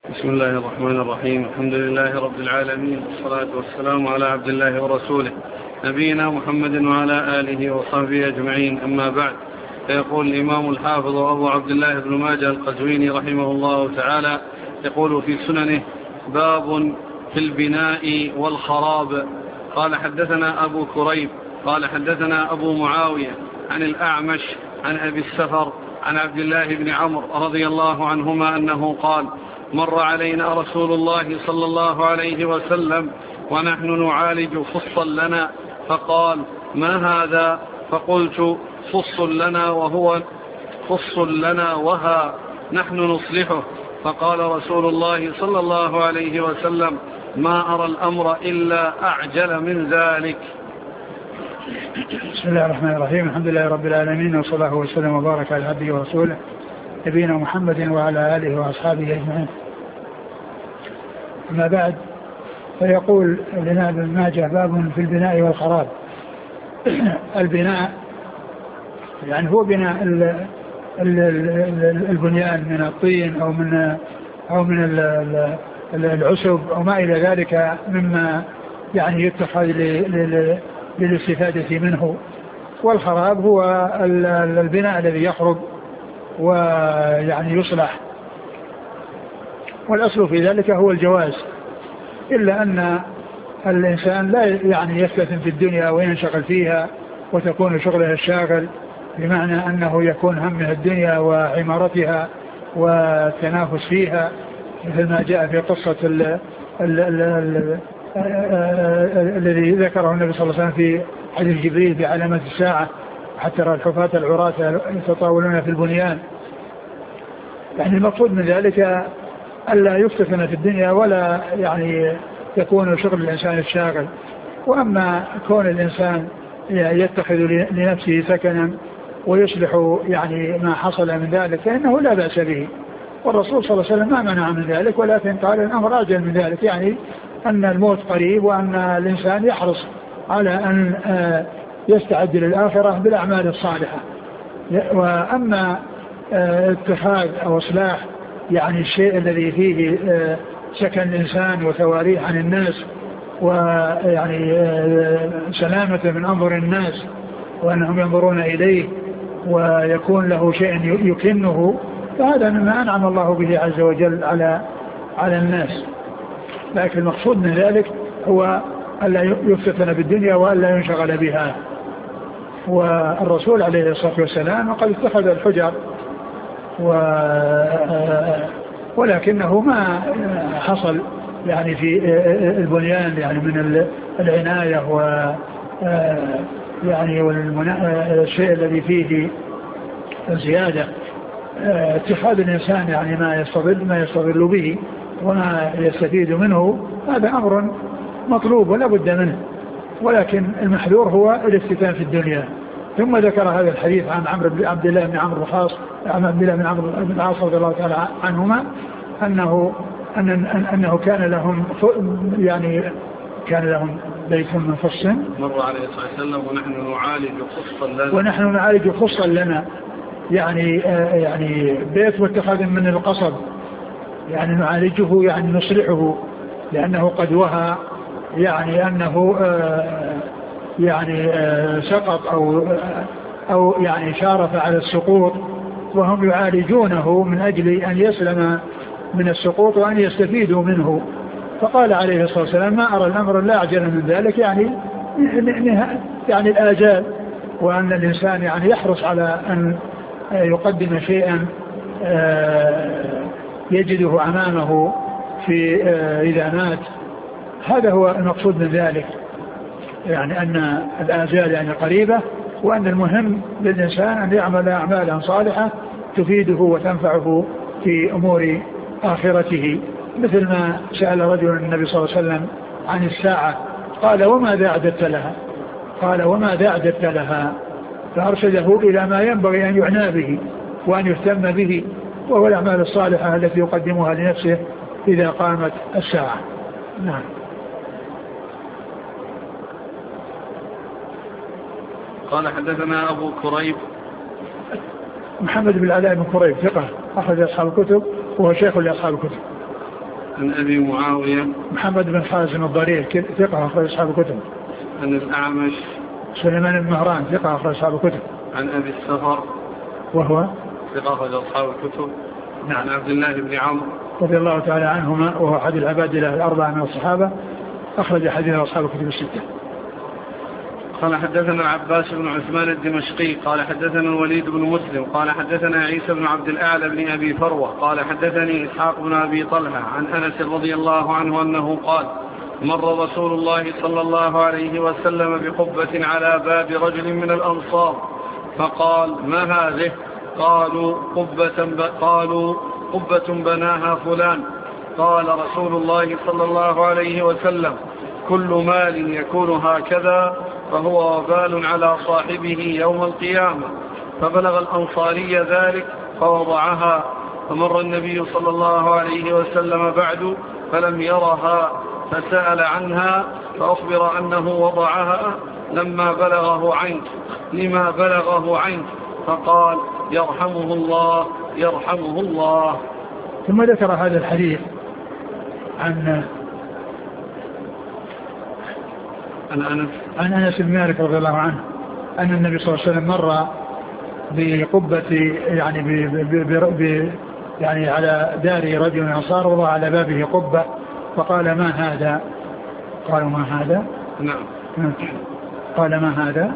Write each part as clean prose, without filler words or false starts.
بسم الله الرحمن الرحيم. الحمد لله رب العالمين، والصلاة والسلام على عبد الله ورسوله نبينا محمد وعلى آله وصحبه أجمعين، أما بعد. فيقول الإمام الحافظ أبو عبد الله بن ماجه القزويني رحمه الله تعالى يقول في سننه: باب في البناء والخراب. قال حدثنا أبو كريب قال حدثنا أبو معاوية عن الأعمش عن أبي السفر عن عبد الله بن عمرو رضي الله عنهما أنه قال: مر علينا رسول الله صلى الله عليه وسلم ونحن نعالج فصا لنا، فقال: ما هذا؟ فقلت: فص لنا وها نحن نصلحه. فقال رسول الله صلى الله عليه وسلم: ما أرى الأمر إلا أعجل من ذلك. بسم الله الرحمن الرحيم. الحمد لله رب العالمين، والصلاة والسلام وبارك على عبده ورسوله نبينا محمد وعلى آله وأصحابه أجمعين. أما بعد، فيقول لنا ابن ماجه: باب في البناء والخراب. البناء يعني هو بناء البنيان من الطين أو من العسب أو ما إلى ذلك مما يعني يتخذ للاستفادة منه. والخراب هو البناء الذي يخرب ويعني يصلح، والأصل في ذلك هو الجواز، إلا أن الإنسان لا يعني يستثم في الدنيا وينشغل فيها وتكون شغله الشاغل، بمعنى أنه يكون همه الدنيا وعمارتها والتنافس فيها، مثل ما جاء في قصة الذي ذكره النبي صلى الله عليه وسلم في حديث جبريل بعلامة الساعة: حتى ترى الحفاة العراة يتطاولون في البنيان. يعني المقصود من ذلك ألا يفتتن في الدنيا ولا يعني يكون شغل الإنسان الشاغل. وأما كون الإنسان يتخذ لنفسه سكنا ويصلح يعني ما حصل من ذلك فإنه لا بأس به، والرسول صلى الله عليه وسلم ما منع من ذلك، ولكن قال الأمر أجل من ذلك، يعني أن الموت قريب وأن الإنسان يحرص على أن يستعد للآخرة بالأعمال الصالحة. وأما اتخاذ أو إصلاح يعني الشيء الذي فيه سكن الإنسان وتواريه عن الناس ويعني سلامة من أنظر الناس وأنهم ينظرون إليه ويكون له شيء يكنه، فهذا مما أنعم الله به عز وجل على الناس. لكن المقصود من ذلك هو ألا يفتتن بالدنيا وألا ينشغل بها. والرسول عليه الصلاة والسلام قد اتخذ الحجر ولكنه ما حصل يعني في البنيان يعني من العناية و يعني الشيء الذي فيه زيادة اتخاذ الإنسان يعني ما يستظل به وما يستفيد منه، هذا أمر مطلوب ولا بد منه، ولكن المحذور هو الافتتان في الدنيا. ثم ذكر هذا الحديث عن عبد الله بن عمرو بن العاص رضي الله تعالى عنهما أنه كان لهم بيت من فص، مر عليه الصلاة والسلام ونحن نعالج خصا لنا، يعني بيت متخذ من القصب، يعني نعالجه يعني نصلحه، لأنه قد وهى، يعني أنه سقط أو يعني شارف على السقوط، وهم يعالجونه من أجل أن يسلم من السقوط وأن يستفيدوا منه. فقال عليه الصلاة والسلام: ما أرى الأمر لا أعجل من ذلك، يعني الآجال، وأن الإنسان يعني يحرص على أن يقدم شيئا يجده أمامه في إذا مات. هذا هو المقصود من ذلك، يعني أن الآجال يعني قريبة، وأن المهم للإنسان أن يعمل أعمالا صالحة تفيده وتنفعه في أمور آخرته. مثل ما سأل رجل النبي صلى الله عليه وسلم عن الساعة، قال: وماذا أعددت لها؟ فأرشده إلى ما ينبغي أن يعنى به وأن يهتم به، وهو الأعمال الصالحة التي يقدمها لنفسه إذا قامت الساعة. نعم. قال حدثنا أبو كريب محمد بن العلاء بن كريب ثقة أخرج أصحاب الكتب وهو شيخ لأصحاب الكتب. عن أبي معاوية محمد بن خازم الضرير ثقة أخرج أصحاب الكتب. عن الأعمش سليمان بن مهران ثقة أخرج أصحاب الكتب. عن أبي السفر وهو ثقة أخرج أصحاب الكتب. نعم. عن عبد الله بن عمرو رضي الله تعالى عنهما وهو أحد العبادلة الأربعة من الصحابة أخرج حديثه أصحاب الكتب الستة. قال حدثنا العباس بن عثمان الدمشقي قال حدثنا الوليد بن مسلم قال حدثنا عيسى بن عبد الأعلى بن أبي فروة قال حدثني إسحاق بن أبي طلحة عن أنس رضي الله عنه أنه قال مر رسول الله صلى الله عليه وسلم بقبة على باب رجل من الأنصار فقال ما هذه؟ قالوا قبة بناها فلان. قال رسول الله صلى الله عليه وسلم كل مال يكون هكذا فهو وبال على صاحبه يوم القيامة. فبلغ الأنصاري ذلك فوضعها. فمر النبي صلى الله عليه وسلم بعد فلم يرها فسأل عنها فأخبر أنه وضعها لما بلغه عنك فقال يرحمه الله يرحمه الله. ثم ذكر هذا الحديث عن أنس بن مالك رضي الله عنه أن النبي صلى الله عليه وسلم مر بقبة يعني على دار رجل من الأنصار وضع على بابه قبة فقال ما هذا؟ قالوا ما هذا؟ نعم. قال ما هذا؟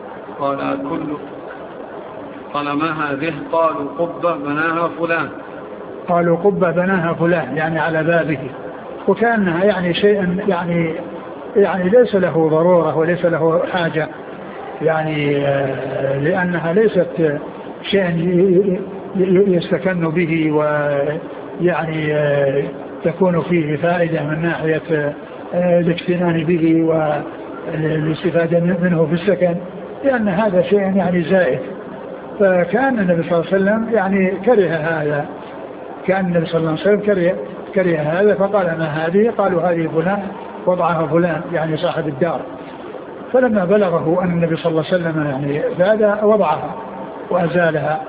قال ما هذه؟ قالوا قبة بناها فلان. قالوا قبة بناها فلان يعني على بابه، وكانها يعني شيء يعني ليس له ضرورة وليس له حاجة يعني لأنها ليست شيء يستكن به ويعني تكون فيه فائدة من ناحية الاكتنان به والاستفادة منه في السكن، لأن هذا شيء يعني زائد. فكان النبي صلى الله عليه وسلم يعني كره هذا، كان النبي صلى الله عليه وسلم كره هذا فقال ما هذه؟ قالوا هذه فلان وضعها فلان يعني صاحب الدار. فلما بلغه أن النبي صلى الله عليه وسلم يعني هذا وضعها وأزالها.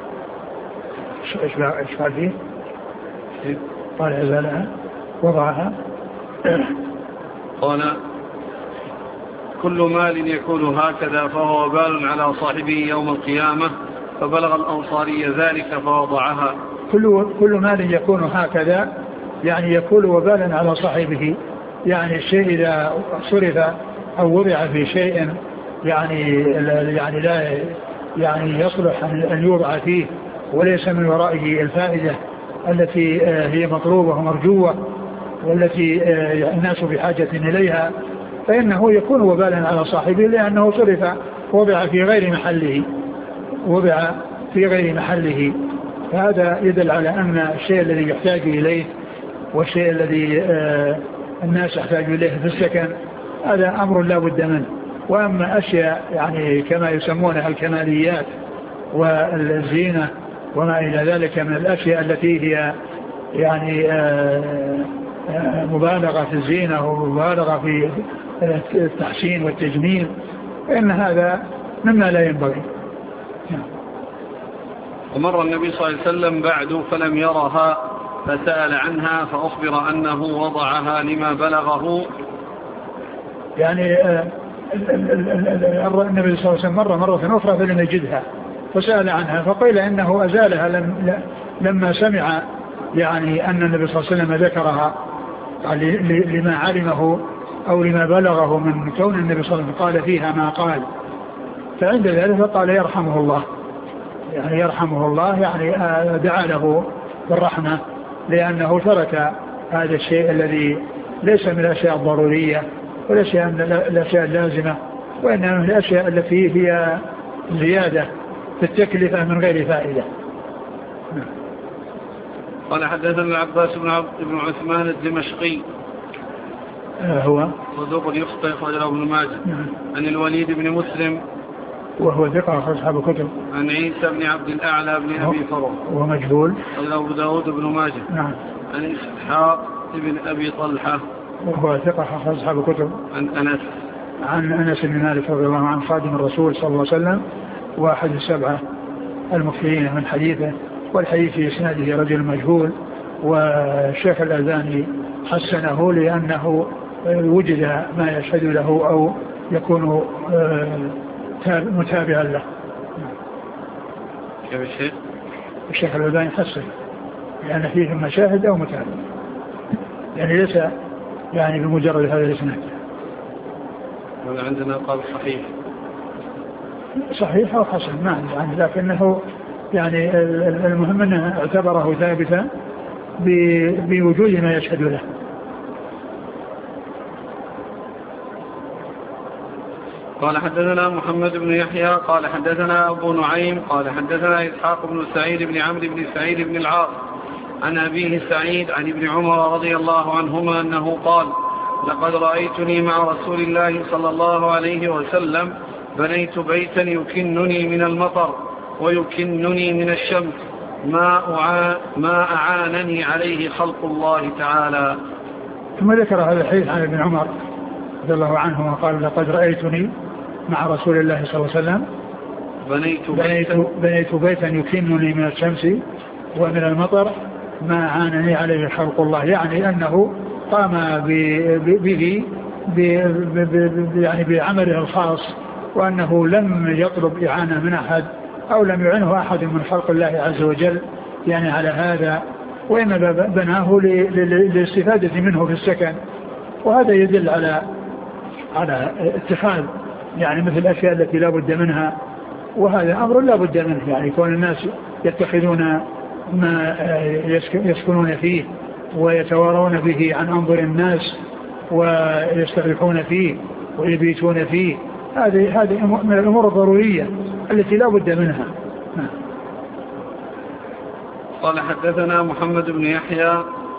إيش قال فيه؟ قال أزالها وضعها. قال كل مال يكون هكذا فهو وبال على صاحبه يوم القيامة. فبلغ الأنصاري ذلك فوضعها. كل مال يكون هكذا يعني يكون وبالا على صاحبه، يعني الشيء إذا صرف أو وضع في شيء يعني لا يعني يصلح أن يوضع فيه وليس من ورائه الفائدة التي هي مطلوبة ومرجوة والتي الناس بحاجة إليها، فإنه يكون وبالا على صاحبه لأنه صرف وضع في غير محله. فهذا يدل على أن الشيء الذي يحتاج إليه والشيء الذي الناس يحتاج إليه في السكن هذا أمر لا بد منه. وأما أشياء يعني كما يسمونها الكماليات والزينة وما إلى ذلك من الأشياء التي هي يعني مبالغة في الزينة ومبالغة في التحسين والتجميل فإن هذا مما لا ينبغي. ومر النبي صلى الله عليه وسلم بعد فلم يرها فسأل عنها فأخبر أنه وضعها لما بلغه. يعني النبي صلى الله عليه وسلم مر مرة أخرى فلم يجدها فسأل عنها فقيل إنه أزالها لما سمع يعني أن النبي صلى الله عليه وسلم ذكرها لما علمه أو لما بلغه من كون النبي صلى الله عليه وسلم قال فيها ما قال. فعند ذلك قال يرحمه الله، يعني يرحمه الله يعني دعا له بالرحمة لأنه ترك هذا الشيء الذي ليس من الأشياء الضرورية وليس من الأشياء اللازمة وإنما من الأشياء التي هي زيادة في التكلفة من غير فائدة. قال حدثنا العباس بن عثمان الدمشقي هو صدوق يخطئ أخرجه ابن ماجه. عن الوليد بن مسلم وهو ثقة أخرج أصحاب الكتب. عن عيسى بن عبد الأعلى بن أبي فروة وهو مجهول أبو داود بن ماجه. نعم. عن إسحاق بن أبي طلحة وهو ثقة أخرج أصحاب الكتب. عن أنس بن مالك رضي الله عنه خادم الرسول صلى الله عليه وسلم واحد السبعة المكثرين من حديثه، والحديث في إسناده رجل مجهول والشيخ الألباني حسنه لأنه وجد ما يشهد له أو يكون متابعا له. كيف الشيخ؟ الشيخ الألباني حسن لأن فيه مشاهد أو متابع، يعني ليس يعني بمجرد هذا الإسناد. عندنا قال صحيح، صحيح أو حسن ما عندي، لكنه يعني المهم أنه اعتبره ثابتا بوجود ما يشهد له. قال حدثنا محمد بن يحيى قال حدثنا أبو نعيم قال حدثنا إسحاق بن سعيد بن عمرو بن سعيد بن العاص عن أبيه سعيد عن ابن عمر رضي الله عنهما أنه قال: لقد رأيتني مع رسول الله صلى الله عليه وسلم بنيت بيتا يكنني من المطر ويكنني من الشمس ما أعانني عليه خلق الله تعالى. ثم ذكر هذا الحديث عن ابن عمر رضي الله عنهما قال: لقد رأيتني مع رسول الله صلى الله عليه وسلم بنيت بيتا يكنني من الشمس ومن المطر ما عانني عليه خلق الله، يعني أنه قام به يعني بعمله الخاص، وأنه لم يطلب إعانة من أحد أو لم يعنه أحد من خلق الله عز وجل يعني على هذا، وإنما بناه للاستفادة منه في السكن. وهذا يدل على اتخاذ يعني مثل الأشياء التي لا بد منها، وهذا أمر لا بد منه، يعني كون الناس يتخذون ما يسكنون فيه ويتوارون به عن أنظر الناس ويستريحون فيه ويبيتون فيه، هذه من الأمور الضرورية التي لا بد منها. قال حدثنا محمد بن يحيى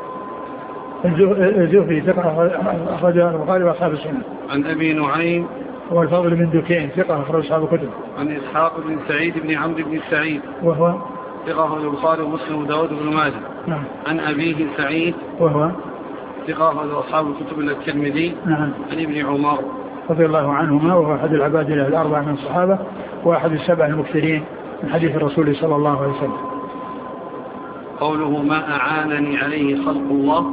الزهري ثقة أخرج البخاري وأصحاب السنن. عن أبي نعيم هو الفضل بن دكين ثقة أخرج أصحاب الكتب. عن إسحاق بن سعيد بن عمرو بن سعيد وهو ثقة أخرج البخاري ومسلم وداود بن ماجه. نعم. عن أبيه سعيد وهو ثقة أخرج أصحاب الكتب إلا الترمذي. نعم. عن ابن عمر رضي الله عنهما، وهو أحد العباد الأربعة من الصحابة وأحد السبع المكثرين من حديث الرسول صلى الله عليه وسلم. قوله ما أعانني عليه خلق الله،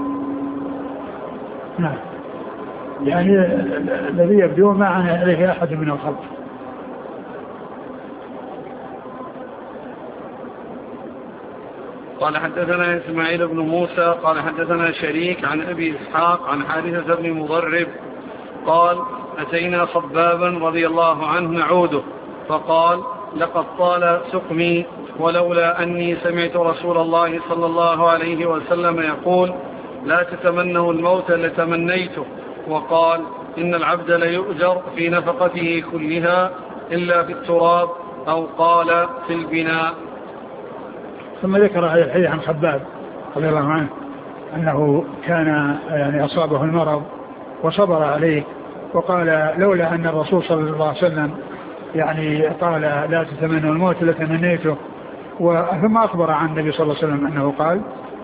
نعم، يعني الذي يبدو ما عانى عليه أحد من الخلق. قال حدثنا إسماعيل بن موسى قال حدثنا شريك عن أبي إسحاق عن حارثة بن مضرب قال: أتينا خبابا رضي الله عنه نعوده فقال: لقد طال سقمي، ولولا أني سمعت رسول الله صلى الله عليه وسلم يقول: لا تتمنوا الموت لتمنيته. وقال: إن العبد ليؤجر في نفقته كلها إلا في التراب، أو قال في البناء. ثم ذكر هذا الحديث عن خباب رضي الله عنه أنه كان يعني أصابه المرض وصبر عليه، وقال: لولا أن الرسول صلى الله عليه وسلم يعني قال لا تتمنوا الموت لتمنيته. ثم أخبر عن النبي صلى الله عليه وسلم أنه قال: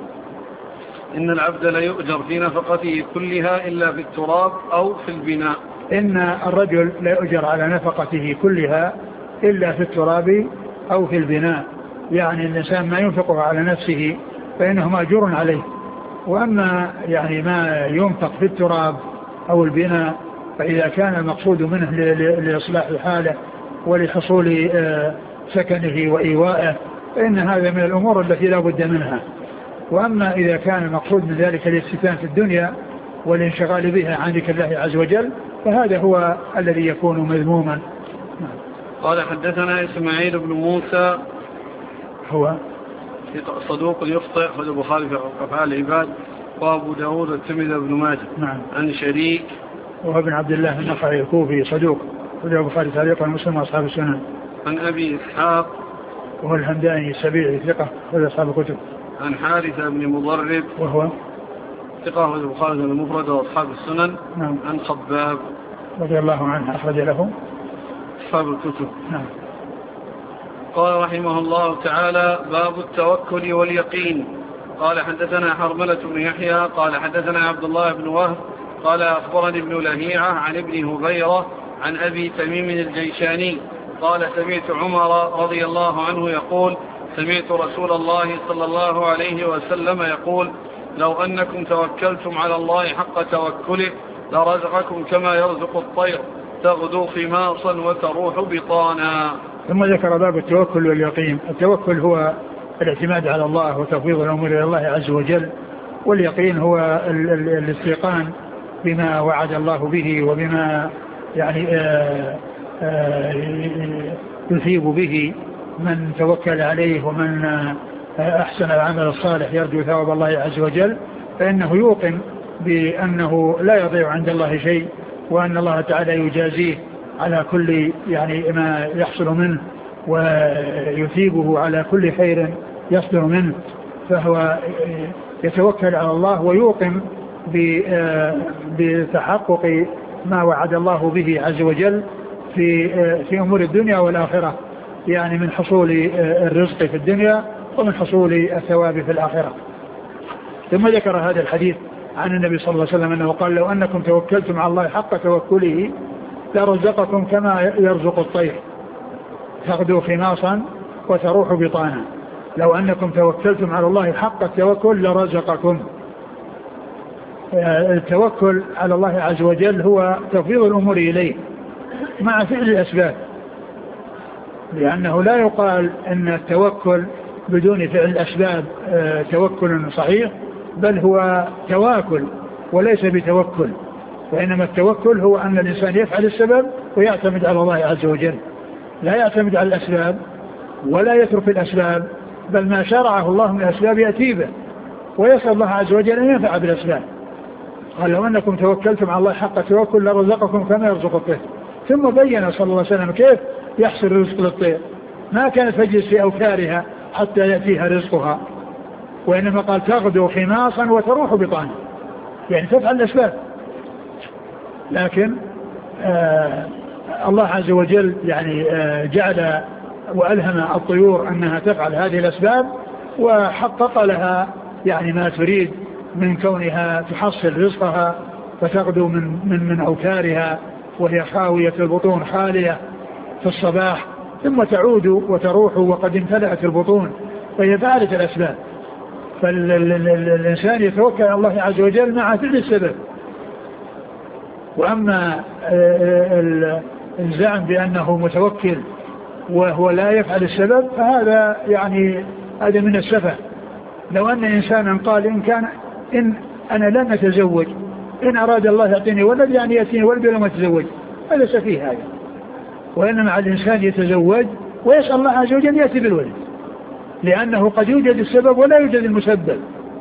إن العبد لا يؤجر في نفقته كلها إلا في التراب أو في البناء. إن الرجل لا يؤجر على نفقته كلها إلا في التراب أو في البناء، يعني الإنسان ما ينفقه على نفسه فإنه مأجور عليه، وأما يعني ما ينفق في التراب أو البناء فإذا كان المقصود منه لإصلاح حاله ولحصول سكنه وإيوائه فإن هذا من الأمور التي لا بد منها. وأما إذا كان المقصود من ذلك الاستثناء في الدنيا والانشغال بها عن ذكر الله عز وجل فهذا هو الذي يكون مذموما. قال حدثنا إسماعيل بن موسى هو صدوق يخطئ أخرج البخاري في أفعال العباد وأبو داود والترمذي بن ماجه. نعم. عن شريك وهو بن عبد الله النخعي الكوفي صدوق أخرج البخاري تعليقا ومسلم وأصحاب السنن. عن أبي إسحاق وهو الهمداني السبيعي ثقة أخرج أصحاب الكتب. عن حارثة بن مضرب وهو ثقة أخرج البخاري المفرد وأصحاب السنن. نعم. عن خباب رضي الله عنه أخرج له أصحاب الكتب. نعم. قال رحمه الله تعالى: باب التوكل واليقين. قال حدثنا حرملة بن يحيى قال حدثنا عبد الله بن وهب قال أخبرني ابن لهيعة عن ابن هبيرة عن أبي تميم الجيشاني قال: سمعت عمر رضي الله عنه يقول: سمعت رسول الله صلى الله عليه وسلم يقول لو أنكم توكلتم على الله حق توكله لرزقكم كما يرزق الطير تغدو خماصا وتروح بطانا. ثم ذكر باب التوكل واليقين. التوكل هو الاعتماد على الله وتفويض الأمور إلى الله عز وجل، واليقين هو الاستيقان بما وعد الله به وبما يعني يثيب به من توكل عليه، ومن أحسن العمل الصالح يرجو ثواب الله عز وجل، فإنه يوقن بأنه لا يضيع عند الله شيء، وأن الله تعالى يجازيه على كل يعني ما يحصل منه ويثيبه على كل خير يصدر منه. فهو يتوكل على الله ويوقن بتحقق ما وعد الله به عز وجل في أمور الدنيا والآخرة، يعني من حصول الرزق في الدنيا ومن حصول الثواب في الآخرة. ثم ذكر هذا الحديث عن النبي صلى الله عليه وسلم أنه قال لو أنكم توكلتم على الله حق توكله لرزقكم كما يرزق الطير تغدو خماصا وتروح بطانا. لو أنكم توكلتم على الله حق التوكل لرزقكم. التوكل على الله عز وجل هو تفويض الأمور إليه مع فعل الأسباب، لأنه لا يقال أن التوكل بدون فعل الأسباب توكل صحيح، بل هو تواكل وليس بتوكل. وإنما التوكل هو أن الإنسان يفعل السبب ويعتمد على الله عز وجل، لا يعتمد على الأسباب ولا يترك الأسباب، بل ما شرعه الله من الأسباب يأتي به ويسأل الله عز وجل أن ينفع بالأسباب. قال لو أنكم توكلتم على الله حق التوكل لرزقكم كما يرزق الطير. ثم بين صلى الله عليه وسلم كيف يحصل الرزق للطير، ما كانت تجلس في أوكارها حتى يأتيها رزقها، وإنما قال تغدو خماصا وتروح بطانا، يعني تفعل الأسباب. لكن الله عز وجل يعني جعل وألهم الطيور أنها تفعل هذه الأسباب، وحقق لها يعني ما تريد من كونها تحصل رزقها فتغدو من أوكارها وهي خاوية البطون خالية في الصباح، ثم تعود وتروح وقد امتلأت البطون، فهي فعلت الأسباب. فالإنسان يتوكل على الله عز وجل مع فعل السبب. وأما الزعم بأنه متوكل وهو لا يفعل السبب فهذا يعني هذا من السفه. لو أن إنسانا قال إن أنا لن أتزوج، إن أراد الله يعطيني ولد يعني يأتيني ولد ولم أتزوج، هذا سفيه هذا. وإنما الإنسان يتزوج ويسأل الله عز وجل يأتي بالولد، لأنه قد يوجد السبب ولا يوجد المسبب.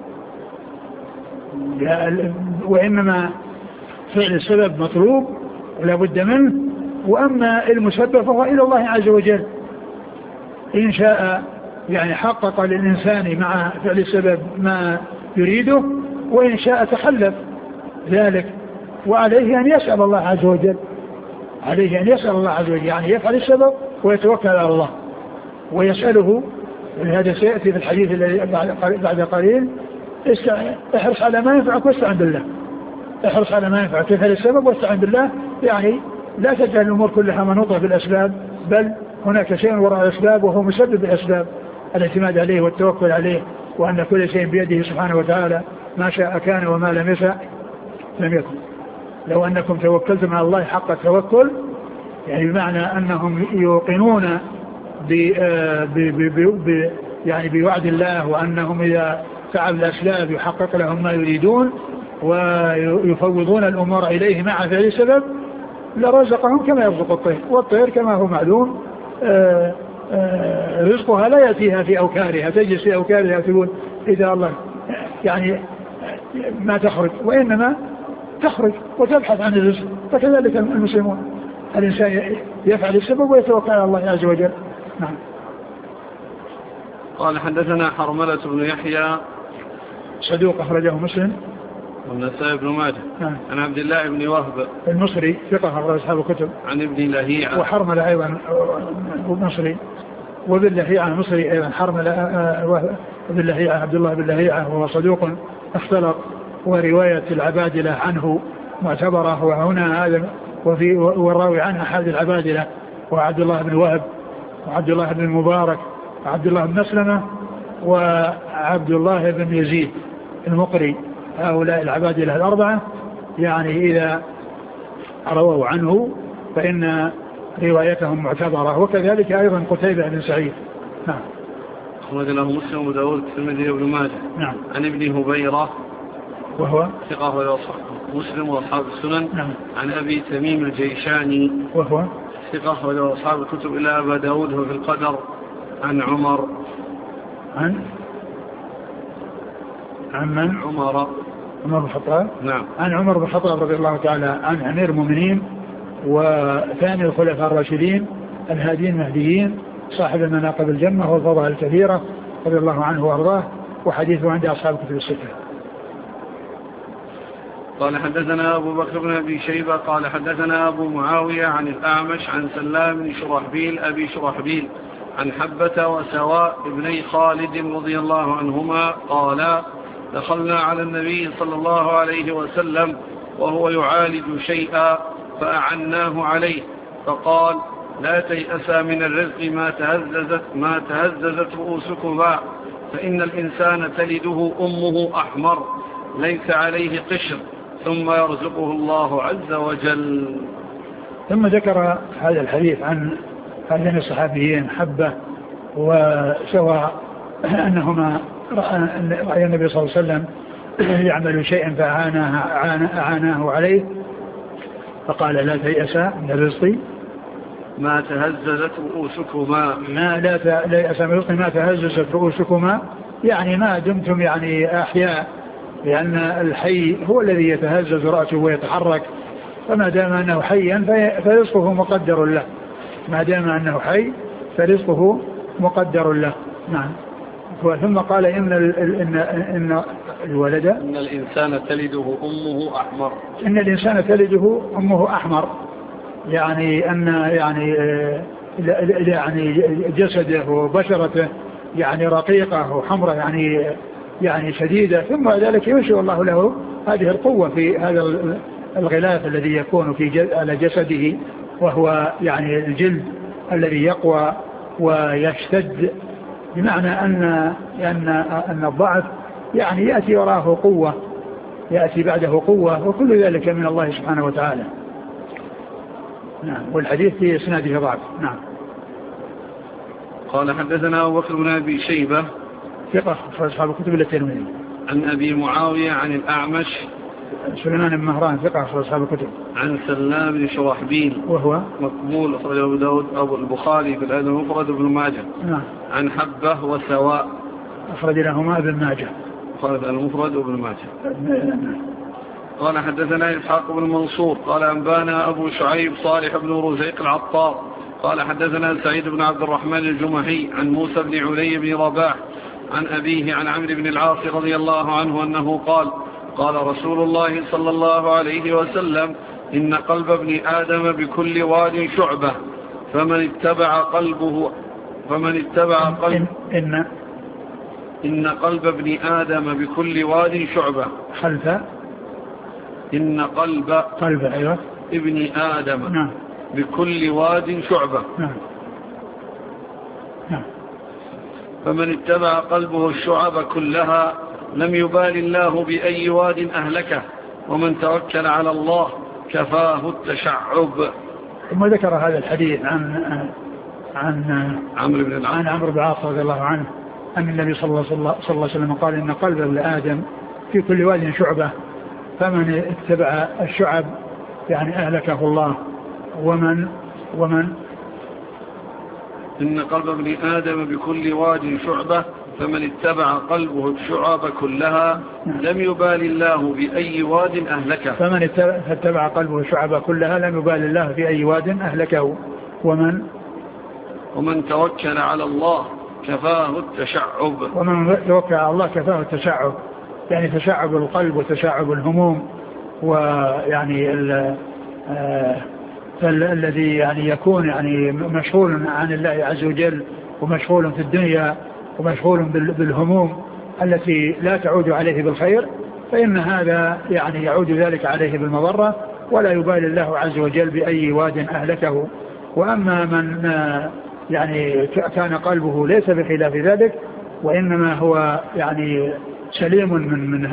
وإنما فعل السبب مطلوب ولا بد منه، وأما المسبب فهو إلى الله عز وجل. إن شاء يعني حقق للإنسان مع فعل السبب ما يريده، وإن شاء تخلف ذلك. وعليه أن يسأل الله عز وجل، عليه أن يسأل الله عز وجل، يعني يفعل السبب ويتوكل على الله ويسأله. هذا سيأتي في الحديث الذي بعد قليل: احرص على ما ينفعك واستعن بالله. احرص على ما ينفعك، تفعل السبب واستعن بالله، يعني لا تجعل الأمور كلها منوطة بالأسباب، بل هناك شيء وراء الأسباب وهو مسبب الأسباب، الاعتماد عليه والتوكل عليه، وأن كل شيء بيده سبحانه وتعالى، ما شاء كان وما لم يشاء لم يكن. لو أنكم توكلتم على الله حق التوكل، يعني بمعنى أنهم يوقنون يعني بوعد الله، وأنهم إذا فعلوا الأسباب يحقق لهم ما يريدون، ويفوضون الأمور إليه مع فعل السبب، لرزقهم كما يرزق الطير. والطير كما هو معلوم رزقها لا يأتيها في أوكارها، تجلس في أوكارها تقول إذا الله يعني ما تخرج، وإنما تخرج وتبحث عن الرزق. فكذلك المسلمون، الإنسان يفعل السبب ويتوكل على الله عز وجل. نعم. قال حدثنا حرملة بن يحيى صدوق أخرجه مسلم والنسائي بن ماجه عن عبد الله بن وهب المصري ثقة أخرج أصحاب الكتب عن ابن لهيعة، وحرملة أيضا مصري، وابن لهيعة مصري أيضا. حرملة ابن لهيعة عبد الله بن لهيعة وهو صدوق اختلط، ورواية العبادلة عنه معتبرة. وهنا هذا والراوي عنه أحد العبادلة وعبد الله بن وهب وعبد الله بن المبارك عبد الله بن مسلمة وعبد الله بن يزيد المقري. هؤلاء العبادلة الأربعة يعني إذا رووا عنه فإن روايتهم معتبرة. وكذلك أيضا قتيبة بن سعيد. نعم. أخرج له مسلم وأبو داود الترمذي وابن ماجه. نعم. عن ابن هبيرة وهو ثقة مسلم وأصحاب السنن. نعم. عن أبي تميم الجيشاني وهو ثقة وأصحاب الكتب إلى أبا داود في القدر. عن عمر عن من؟ عمر بن الخطاب. نعم. عن عمر بن الخطاب رضي الله تعالى عن أمير المؤمنين وثاني الخلفاء الراشدين الهادين المهديين صاحب المناقب الجمة والفضائل الكثيرة رضي الله عنه وأرضاه، وحديثه عند أصحاب الكتب الستة. قال حدثنا أبو بكر بن أبي شيبة قال حدثنا أبو معاوية عن الأعمش عن سلام بن شرحبيل أبي شرحبيل عن حبة وسواء ابني خالد رضي الله عنهما قال دخلنا على النبي صلى الله عليه وسلم وهو يعالج شيئا فأعناه عليه فقال لا تيأسا من الرزق ما تهززت رؤوسكما فإن الإنسان تلده أمه أحمر ليس عليه قشر ثم يرزقه الله عز وجل. ثم ذكر هذا الحديث عن هذين الصحابيين حبة وسواء أنهما رأى النبي صلى الله عليه وسلم يعمل شيئا فأعاناه عليه فقال لا تيأسا من الرزق ما تهززت رؤوسكما لا تيأسا من الرزق ما تهززت رؤوسكما يعني ما دمتم يعني أحياء، لأن الحي هو الذي يتهزز رأسه ويتحرك، فما دام أنه حيا فرزقه مقدر له، ما دام أنه حي فرزقه مقدر له. نعم. ثم قال إن الولد إن الإنسان تلده أمه أحمر، إن الإنسان تلده أمه أحمر، يعني أن يعني جسده وبشرته يعني رقيقة وحمرة يعني شديدة، ثم ذلك ينشئ الله له هذه القوة في هذا الغلاف الذي يكون على جسده، وهو يعني الجلد الذي يقوى ويشتد، بمعنى أن الضعف يعني يأتي وراءه قوة، يأتي بعده قوة، وكل ذلك من الله سبحانه وتعالى. نعم. والحديث في إسناده ضعف. نعم. قال حدثنا أبو بكر بن أبي شيبة ثقة أصحاب الكتب الترمذي. عن أبي معاوية عن الأعمش سليمان بن مهران ثقة أصحاب الكتب. عن سلام بن شرحبيل وهو مقبول أخرجه أبو داود أبو البخاري في الأدب المفرد وابن ماجه. نعم. عن حبة وسواء أخرج لهما ابن ماجه أخرج المفرد وابن ماجه. قال حدثنا إسحاق بن منصور قال أنبانا أبو شعيب صالح بن رزيق العطار قال حدثنا سعيد بن عبد الرحمن الجمحي عن موسى بن علي بن رباح عن أبيه عن عمرو بن العاص رضي الله عنه أنه قال قال رسول الله صلى الله عليه وسلم إن قلب ابن آدم بكل واد شعبة فمن اتبع قلب إن قلب ابن آدم بكل واد شعبة خلف إن قلب أيوة ابن آدم نعم. بكل واد شعبة نعم. نعم. فمن اتبع قلبه الشعب كلها لم يبال الله بأي واد أهلكه ومن توكل على الله كفاه التشعب. ثم ذكر هذا الحديث عن عمرو بن العاص رضي الله عنه أن النبي صلى الله عليه وسلم قال إن قلب ابن آدم في كل واد شعبة فمن اتبع الشعب يعني أهلكه الله ومن إن قلب ابن آدم بكل واد شعبة فمن اتبع قلبه الشعب كلها لم يبال الله بأي واد أهلكه. فمن اتبع قلبه الشعب كلها لم يبال الله بأي واد أهلكه. ومن توكل على الله كفاه التشعب. ومن توكل على الله كفاه التشعب، يعني تشعب القلب وتشعب الهموم، ويعني الذي يعني يكون يعني مشغول عن الله عز وجل ومشغول في الدنيا ومشغول بالهموم التي لا تعود عليه بالخير، فإن هذا يعني يعود ذلك عليه بالمضرة، ولا يبالي الله عز وجل بأي واد أهلكه. وأما من يعني كان قلبه ليس بخلاف ذلك، وإنما هو يعني سليم من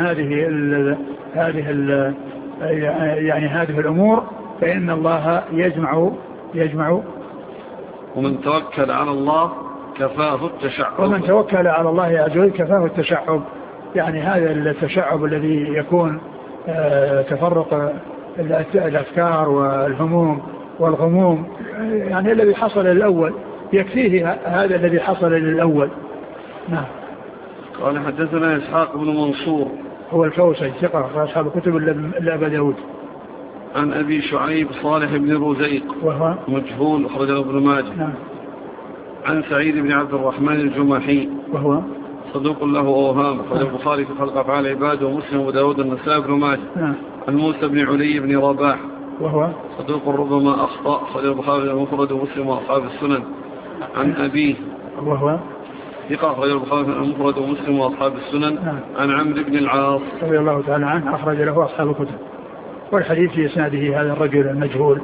هذه الأمور، فإن الله يجمع. ومن توكل على الله كفاه التشعب. ومن توكل على الله عز وجل كفاه التشعب. يعني هذا التشعب الذي يكون تفرق الأفكار والهموم والغموم، يعني الذي حصل للأول يكفيه هذا الذي حصل للأول. نعم. قال حدثنا إسحاق بن منصور هو الكوسي ثقة أصحاب الكتب إلا أبا داود. عن أبي شعيب صالح بن رزيق وهو مجهول أخرجه ابن ماجه. نعم. عن سعيد بن عبد الرحمن الجمحي وهو صدوق له أوهام أخرجه البخاري في خلق أفعال عباده ومسلم وداود النسائي بن ماجه. نعم. عن موسى بن علي بن رباح وهو صدوق ربما أخطأ أخرجه البخاري المفرد ومسلم وأصحاب السنن. عن أبيه وهو ثقة أخرجه البخاري المفرد ومسلم وأصحاب السنن. نعم. عن عمرو بن العاص رضي الله تعالى عنه أخرج له أصحاب الكتب. والحديث في إسناده هذا الرجل المجهول.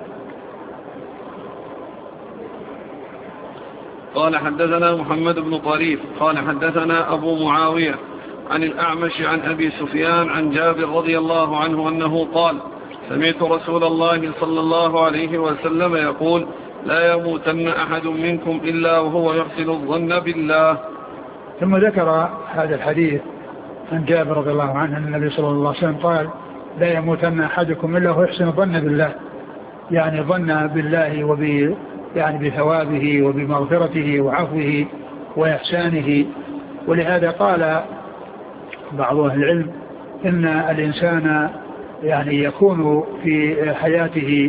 قال حدثنا محمد بن طريف قال حدثنا أبو معاوية عن الأعمش عن أبي سفيان عن جابر رضي الله عنه أنه قال سمعت رسول الله صلى الله عليه وسلم يقول لا يموتن أحد منكم إلا وهو يحسن الظن بالله. ثم ذكر هذا الحديث عن جابر رضي الله عنه أن النبي صلى الله عليه وسلم قال لا يموتن أحدكم إلا وهو يحسن الظن بالله، يعني ظن بالله يعني بثوابه وبمغفرته وعفوه وإحسانه. ولهذا قال بعض أهل العلم إن الإنسان يعني يكون في حياته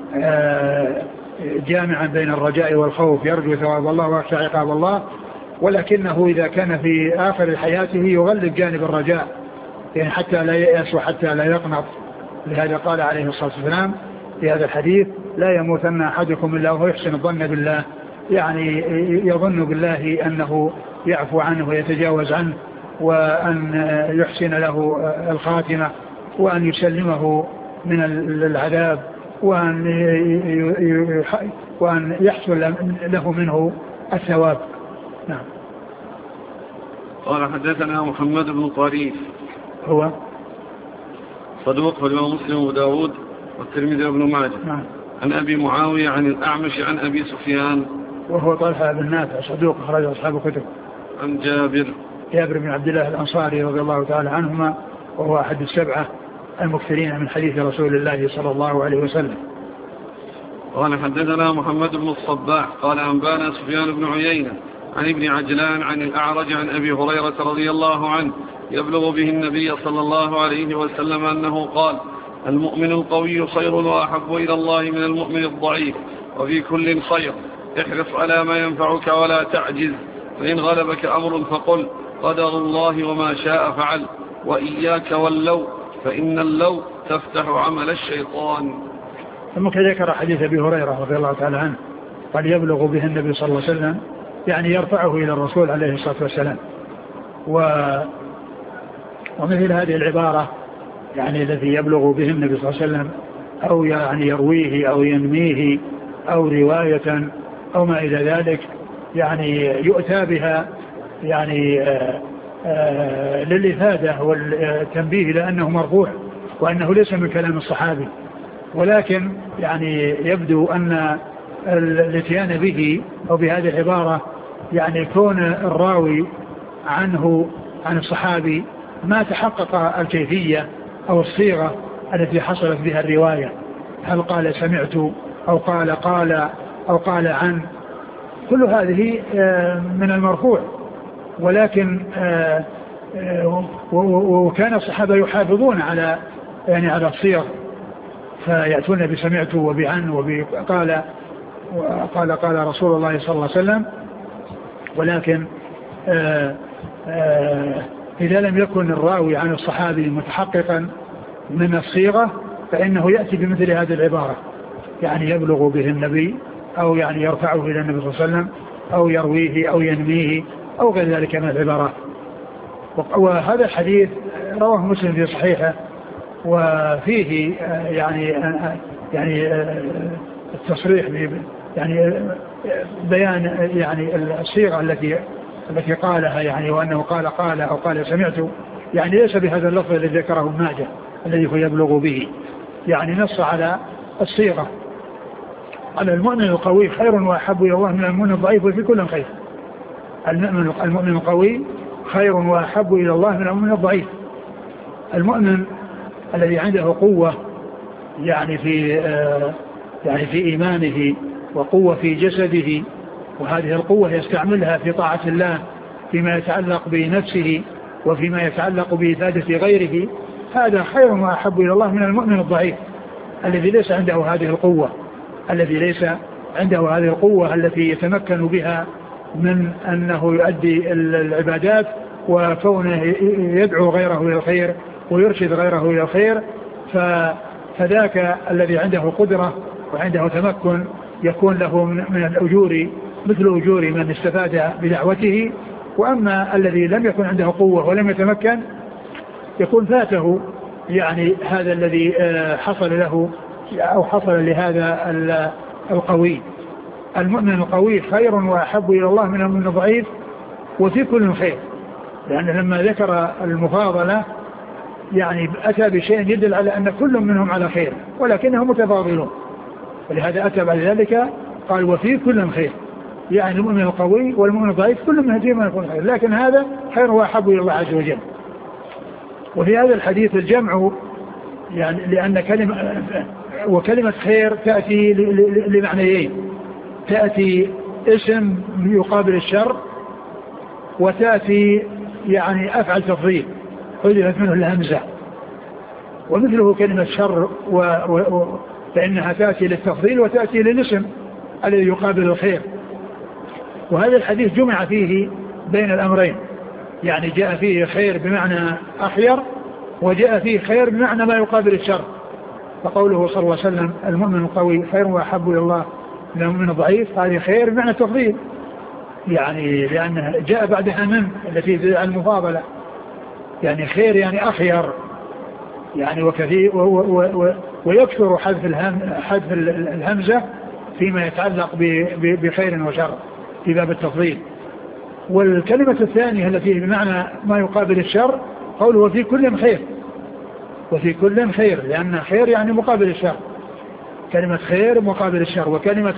جامعا بين الرجاء والخوف، يرجو ثواب الله ويخشى عقاب الله، ولكنه إذا كان في آخر حياته يغلب جانب الرجاء، يعني حتى لا ييأس وحتى لا يقنط. لهذا قال عليه الصلاة والسلام في هذا الحديث لا يموتن أحدكم إلا وهو يحسن الظن بالله، يعني يظن بالله أنه يعفو عنه ويتجاوز عنه، وأن يحسن له الخاتمة، وأن يسلمه من العذاب، وأن يحصل له منه الثواب. نعم. قال حدثنا محمد بن طريف هو صدوق الإمام مسلم وداود والترمذي وابن ماجه. نعم. عن أبي معاوية عن الأعمش عن أبي سفيان وهو طلحة بن نافع صدوق أخرج أصحاب الكتب. عن جابر بن عبد الله الأنصاري رضي الله تعالى عنهما، وهو أحد السبعة المكثرين من حديث رسول الله صلى الله عليه وسلم. قال حدثنا محمد بن الصباح قال أنبانا سفيان بن عيينة عن ابن عجلان عن الأعرج عن أبي هريرة رضي الله عنه يبلغ به النبي صلى الله عليه وسلم أنه قال المؤمن القوي خير وأحب إلى الله من المؤمن الضعيف، وفي كل خير، احرص على ما ينفعك ولا تعجز، فإن غلبك أمر فقل قدر الله وما شاء فعل، وإياك واللو فإن اللو تفتح عمل الشيطان. ثم ذكر حديث أبي هريرة رضي الله تعالى عنه قال يبلغ به النبي صلى الله عليه وسلم، يعني يرفعه إلى الرسول عليه الصلاة والسلام. ومثل هذه العبارة يعني التي يبلغ به النبي صلى الله عليه وسلم، أو يعني يرويه أو ينميه أو رواية أو ما إلى ذلك، يعني يؤتى بها يعني للإفادة والتنبيه لأنه مرفوع وأنه ليس من كلام الصحابي، ولكن يعني يبدو أن الاتيان به أو بهذه العبارة يعني كون الراوي عنه عن الصحابي ما تحقق الكيفية أو الصيغة التي حصلت بها الرواية، هل قال سمعت أو قال أو قال عن، كل هذه من المرفوع. ولكن وكان الصحابة يحافظون على يعني على الصيغ، فيأتون بسمعت وبعن وبقال قال رسول الله صلى الله عليه وسلم. ولكن إذا لم يكن الراوي عن الصحابي متحققا من الصيغة فإنه يأتي بمثل هذه العبارة، يعني يبلغ به النبي أو يعني يرفعه إلى النبي صلى الله عليه وسلم أو يرويه أو ينميه أو غير ذلك من العبارات. وهذا الحديث رواه مسلم في صحيحه، وفيه يعني التصريح يعني بيان يعني الصيغة التي قالها يعني، وأنه قال أو قال سمعت، يعني ليس بهذا اللفظ الذي ذكره ابن ماجه الذي هو يبلغ به، يعني نص على الصيغة. على المؤمن القوي خير وأحب إلى الله من المؤمن الضعيف وفي كل خير. المؤمن القوي خير وأحب إلى الله من المؤمن الضعيف. المؤمن الذي عنده قوة يعني في إيمانه وقوة في جسده، وهذه القوة يستعملها في طاعة الله فيما يتعلق بنفسه وفيما يتعلق بإفادة غيره، هذا خير وأحب إلى الله من المؤمن الضعيف الذي ليس عنده هذه القوة التي يتمكن بها من أنه يؤدي العبادات وكونه يدعو غيره إلى الخير ويرشد غيره إلى الخير. فذاك الذي عنده قدرة وعنده تمكن يكون له من الأجور مثل أجور من استفاد بدعوته. وأما الذي لم يكن عنده قوة ولم يتمكن يكون فاته يعني هذا الذي حصل له أو حصل لهذا القوي. المؤمن القوي خير وأحب إلى الله من المؤمن الضعيف وفي كل خير، لأن لما ذكر المفاضلة يعني أتى بشيء يدل على أن كل منهم على خير ولكنهم متفاضلون، ولهذا أتى بعد ذلك قال وفي كل خير، يعني المؤمن القوي والمؤمن الضعيف كل من هديهم يكون خير، لكن هذا خير وأحب إلى الله عز وجل. وفي هذا الحديث الجمع يعني لأن كلمة خير تأتي لمعنيين، تأتي اسم يقابل الشر، وتأتي يعني أفعل تفضيل حذفت منه الهمزة، ومثله كلمة شر فإنها تأتي للتفضيل وتأتي للاسم الذي يقابل الخير. وهذا الحديث جمع فيه بين الأمرين، يعني جاء فيه خير بمعنى أخير، وجاء فيه خير بمعنى ما يقابل الشر. فقوله صلى الله عليه وسلم المؤمن القوي خير وأحب إلى الله من المؤمن الضعيف، هذه خير بمعنى التفضيل، يعني لأنها جاء بعدها من التي في المفاضلة، يعني خير يعني أخير يعني وكثير ويكثر حذف الهمزة فيما يتعلق بخير وشر في باب التفضيل. والكلمة الثانية التي بمعنى ما يقابل الشر قوله وفي كل خير، وفي كل خير لأن خير يعني مقابل الشر، كلمة خير مقابل الشر، وكلمة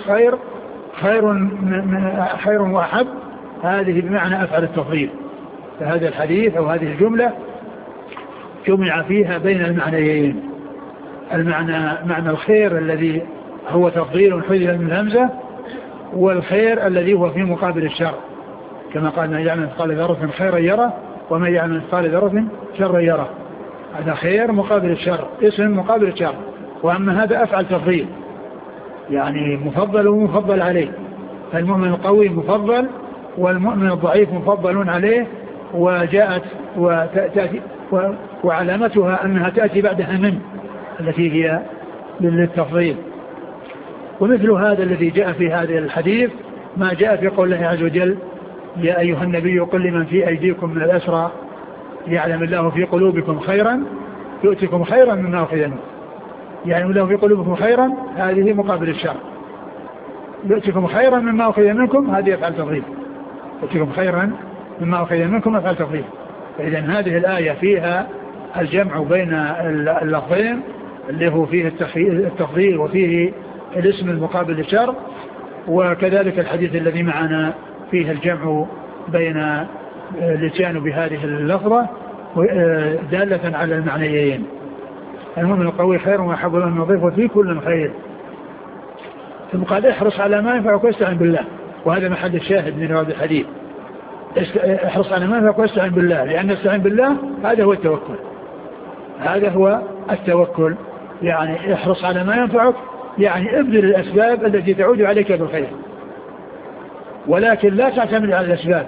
خير وأحب هذه بمعنى أفعل التفضيل. فهذا الحديث أو هذه الجملة جمع فيها بين المعنيين، معنى الخير الذي هو تفضيل حذف من الهمزة، والخير الذي هو في مقابل الشر، كما قال من يعمل مثقال ذرة خيرا يره ومن يعمل مثقال ذرة شرا يره. هذا خير مقابل الشر، اسم مقابل الشر. وأما هذا أفعل تفضيل يعني مفضل ومفضل عليه، فالمؤمن القوي مفضل والمؤمن الضعيف مفضل عليه، وجاءت وتأتي وعلامتها أنها تأتي بعدها من التي هي للتفضيل. ومثل هذا الذي جاء في هذا الحديث ما جاء في قول الله عز وجل يا أيها النبي قل لمن في أيديكم من الأسرى يعلم الله في قلوبكم خيرا يؤتكم خيرا مما أخذ منكم، يعني الله في قلوبكم خيرا هذه مقابل الشر، يؤتكم خيرا مما أخذ منكم هذه أفعل تفضيل، يؤتكم خيرا مما أخذ منكم أفعل تفضيل. فإذا هذه الآية فيها الجمع بين اللفظين اللي هو فيه التفضيل وفيه الاسم المقابل للشر، وكذلك الحديث الذي معنا فيه الجمع بين الاتيان بهذه اللفظة دالة على المعنيين. المؤمن القوي خير وأحب إلى الله من الضعيف وفي كل خير. ثم قال احرص على ما ينفعك واستعن بالله، وهذا محل الشاهد من هذا الحديث، احرص على ما ينفعك واستعن بالله، لأن استعن بالله هذا هو التوكل، هذا هو التوكل، يعني احرص على ما ينفعك يعني ابذل الأسباب التي تعود عليك بالخير، ولكن لا تعتمد على الأسباب،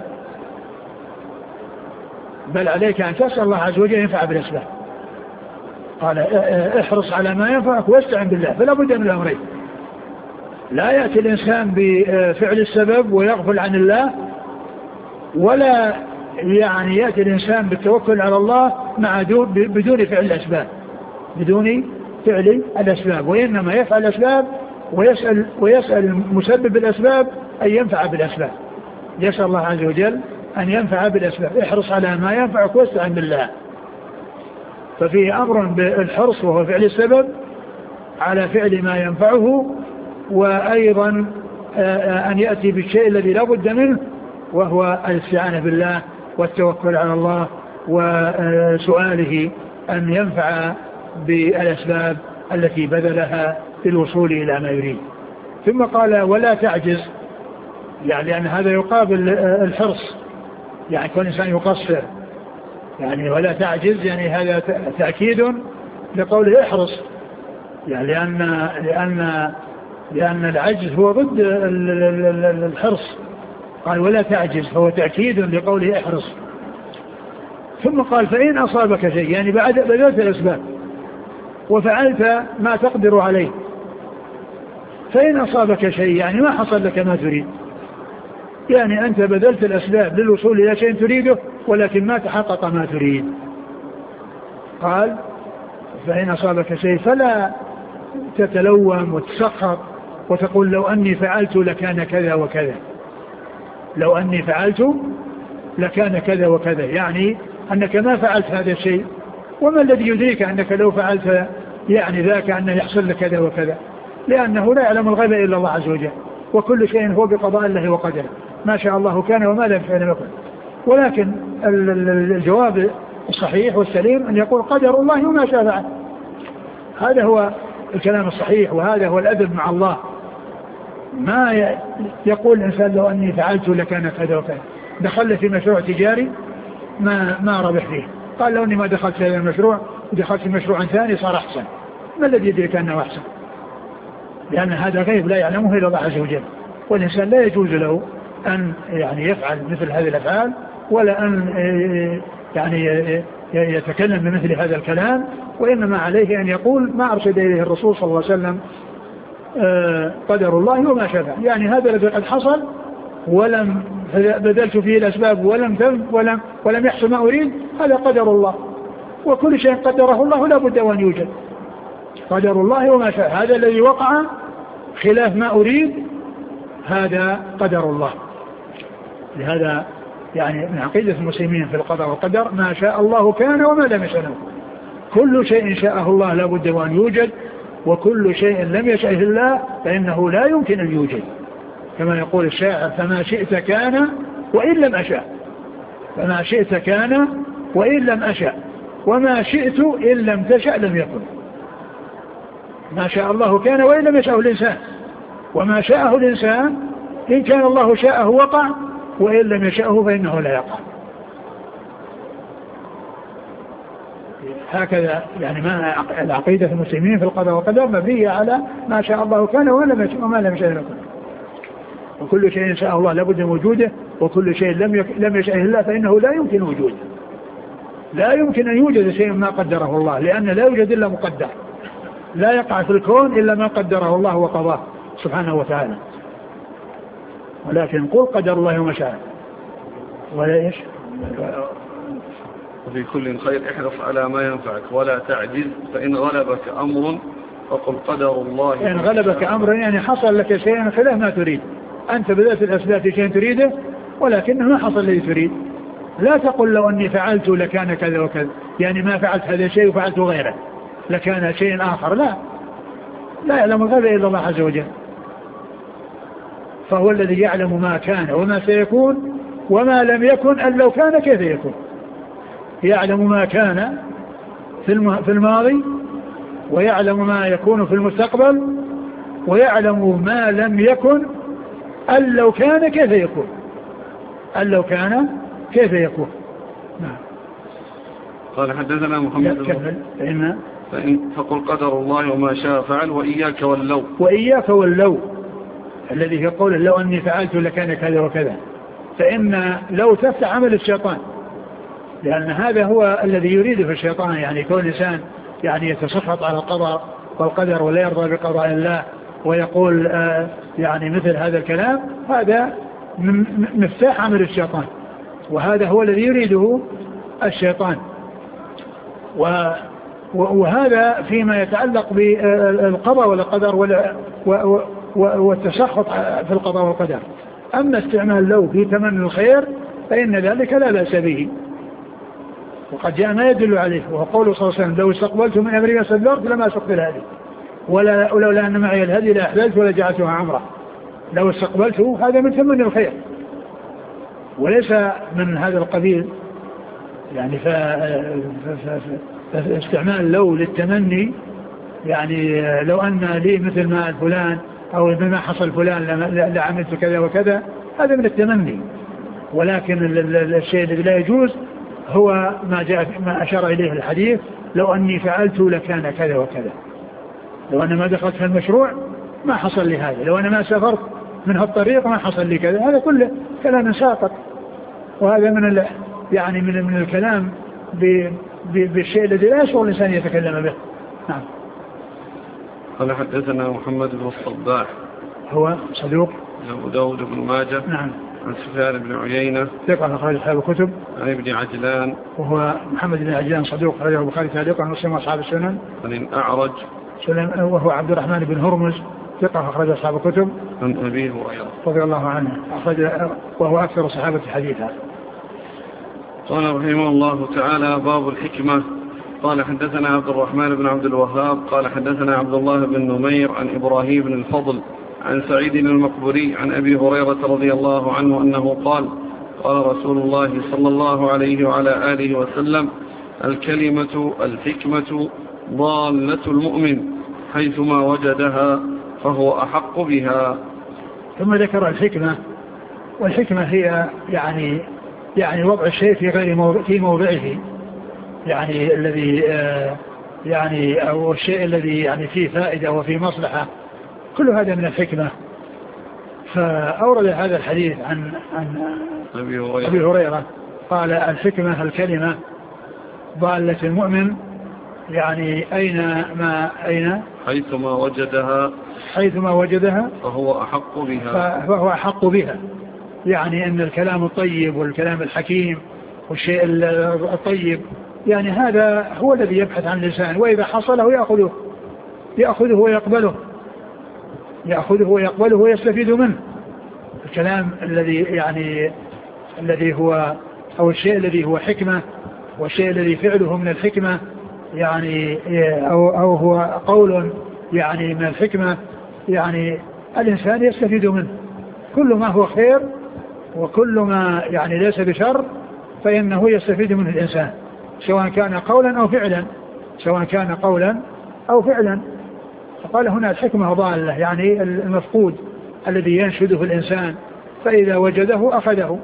بل عليك أن تسأل الله عز وجل ينفع بالأسباب. قال احرص على ما ينفعك واستعن بالله، فلا بد من الأمرين، لا يأتي الإنسان بفعل السبب ويغفل عن الله، ولا يعني يأتي الإنسان بالتوكل على الله بدون فعل الأسباب، بدون فعل الأسباب، وإنما يفعل الأسباب ويسأل مسبب الأسباب أن ينفع بالأسباب، يسأل الله عز وجل أن ينفع بالأسباب. احرص على ما ينفعك واستعن بالله. ففيه أمر بالحرص وهو فعل السبب على فعل ما ينفعه، وأيضا أن يأتي بالشيء الذي لا بد منه وهو الاستعانة بالله والتوكل على الله وسؤاله أن ينفع بالأسباب التي بذلها للوصول إلى ما يريد. ثم قال ولا تعجز، يعني لأن هذا يقابل الحرص، يعني كل إنسان يقصر، يعني ولا تعجز يعني هذا تأكيد لقوله احرص، يعني لأن العجز هو ضد الحرص. قال ولا تعجز فهو تأكيد لقوله احرص. ثم قال فإن أصابك شيء، يعني بعد بذلت الأسباب وفعلت ما تقدر عليه، فإن أصابك شيء يعني ما حصل لك ما تريد، يعني أنت بذلت الأسباب للوصول إلى شيء تريده ولكن ما تحقق ما تريد. قال فإن أصابك شيء فلا تتلوم وتسخط وتقول لو أني فعلت لكان كذا وكذا، لو أني فعلت لكان كذا وكذا، يعني أنك ما فعلت هذا الشيء، وما الذي يدريك أنك لو فعلت يعني ذاك أنه يحصل لك كذا وكذا، لأنه لا يعلم الغيب إلا الله عز وجل، وكل شيء هو بقضاء الله وقدره، ما شاء الله كان وما لم يشاء لم يكن. ولكن الجواب الصحيح والسليم أن يقول قدر الله وما شاء فعل، هذا هو الكلام الصحيح، وهذا هو الأدب مع الله. ما يقول الإنسان لو أني فعلت لكان كذا وكذا، دخل في مشروع تجاري ما ربح فيه، قال لو أني ما دخلت في هذا المشروع ودخلت في مشروع ثاني صار أحسن، ما الذي يدرك أنه أحسن؟ لأن هذا غيب لا يعلمه إلا الله عز وجل، والإنسان لا يجوز له أن يعني يفعل مثل هذه الأفعال، ولا أن يعني يتكلم بمثل هذا الكلام، وإنما عليه أن يقول ما أرشد إليه الرسول صلى الله عليه وسلم قدر الله وما شاء فعل، يعني هذا الذي قد حصل ولم بذلت فيه الأسباب ولم يحصل ما أريد، هذا قدر الله، وكل شيء قدره الله لا بد أن يوجد، قدر الله وما شاء. هذا الذي وقع خلاف ما أريد هذا قدر الله. لهذا يعني من عقيدة المسلمين في القضاء والقدر ما شاء الله كان وما لم يشأ له، كل شيء شاءه الله لا بد أن يوجد، وكل شيء لم يشأه الله فإنه لا يمكن أن يوجد، كما يقول الشاعر فما شئت كان وإن لم أشأ، فما شئت كان وإن لم أشأ، وما شئت إن لم تشأ لم يكن. ما شاء الله كان وإن لم يشأه الإنسان، وما شاءه الإنسان إن كان الله شاءه وقع، وإن لم يشأه فإنه لا يقع. هكذا يعني ما العقيدة المسلمين في القضاء والقدر مبنية على ما شاء الله كان وما لم يشأه لم يكن، وكل شيء شاء الله لابد من وجوده، وكل شيء لم يشأه الله فإنه لا يمكن وجوده، لا يمكن أن يوجد شيء ما قدره الله، لأن لا يوجد إلا مقدر، لا يقع في الكون إلا ما قدره الله وقضاه سبحانه وتعالى. ولكن قل قدر الله وما شاء ولا إيش. وفي كل خير احرص على ما ينفعك ولا تعجز، فإن غلبك أمر فقل قدر الله. إن غلبك أمر يعني حصل لك شيء خلاف ما تريد، أنت بذات الأسباب في شيء تريده ولكنه ما حصل الذي تريد، لا تقل لو أني فعلت لكان كذا وكذا، يعني ما فعلت هذا الشيء وفعلت غيره لكان شيء آخر، لا يعلم الغيب إلا الله عز وجل، فهو الذي يعلم ما كان وما سيكون وما لم يكن أن لو كان كيف يكون، يعلم ما كان في الماضي، ويعلم ما يكون في المستقبل، ويعلم ما لم يكن أن لو كان كيف يكون، أن لو كان كيف يكون. نعم. قال حدثنا محمد فقل قدر الله وما شاء فعل وإياك واللو. وإياك واللو الذي في قوله لو أني فعلت لكان كذا وكذا، فإن لو تفتح عمل الشيطان، لأن هذا هو الذي يريده الشيطان، يعني كون الإنسان يعني يتسخط على القضاء والقدر ولا يرضى بقضاء الله ويقول يعني مثل هذا الكلام، هذا مفتاح عمل الشيطان، وهذا هو الذي يريده الشيطان. وهذا فيما يتعلق بالقضاء والقدر والتسخط في القضاء والقدر. أما استعمال لو في تمني الخير فإن ذلك لا بأس به، وقد جاء ما يدل عليه، وهو قوله صلى الله عليه وسلم: لو استقبلت من أمري ما استدبرت لما سقت الهدي ولولا أن معي الهدي لأحللت ولا جعلتها عمره. لو استقبلته هذا من تمني الخير وليس من هذا القبيل، يعني فاستعمال لو للتمني، يعني لو أن لي مثل ما فلان أو بما حصل فلان لعملت كذا وكذا، هذا من التمني. ولكن الشيء الذي لا يجوز هو ما أشار إليه الحديث: لو أني فعلت لكان كذا وكذا. لو أنا ما دخلت في المشروع ما حصل لي هذا، لو أنا ما سافرت من هالطريق ما حصل لي كذا. هذا كله كلام ساقط، وهذا يعني من الكلام بالشيء الذي لا يشعر الإنسان يتكلم به. نعم. قال حدثنا محمد بن الصباح هو صدوق، أبو داود بن ماجه. نعم. عن سفيان بن عيينة ثقة أخرج أصحاب الكتب. عن ابن عجلان وهو محمد بن عجلان صدوق أخرجه البخاري تعليقا ومسلم وأصحاب السنن. عن الأعرج وهو عبد الرحمن بن هرمز ثقة أخرج أصحاب الكتب. عن أبي هريرة رضي الله عنه وهو أكثر صحابة حديثا. قال رحمه الله تعالى: باب الحكمة. قال حدثنا عبد الرحمن بن عبد الوهاب قال حدثنا عبد الله بن نمير عن إبراهيم بن الفضل عن سعيد المقبري عن أبي هريرة رضي الله عنه أنه قال: قال رسول الله صلى الله عليه وعلى آله وسلم: الكلمة الحكمة ضالة المؤمن حيثما وجدها فهو أحق بها. ثم ذكر الحكمة، والحكمة هي يعني وضع الشيء في موضعه، يعني الذي يعني أو الشيء الذي يعني فيه فائدة وفيه مصلحة، كل هذا من الحكمة. فأورد هذا الحديث عن أبي هريرة قال: الحكمة الكلمة ضالة المؤمن، يعني حيثما وجدها فهو أحق بها. يعني أن الكلام الطيب والكلام الحكيم والشيء الطيب يعني هذا هو الذي يبحث عن الإنسان، وإذا حصله يأخذه ويقبله ويستفيد منه. الكلام الذي هو أو الشيء الذي هو حكمة والشيء الذي فعله من الحكمة، يعني أو هو قول يعني من الحكمة، يعني الإنسان يستفيد منه. كل ما هو خير وكل ما يعني ليس بشر فإنه يستفيد منه الإنسان، سواء كان قولا أو فعلا. فقال هنا الحكمة ضالة، يعني المفقود الذي ينشده الإنسان، فإذا وجده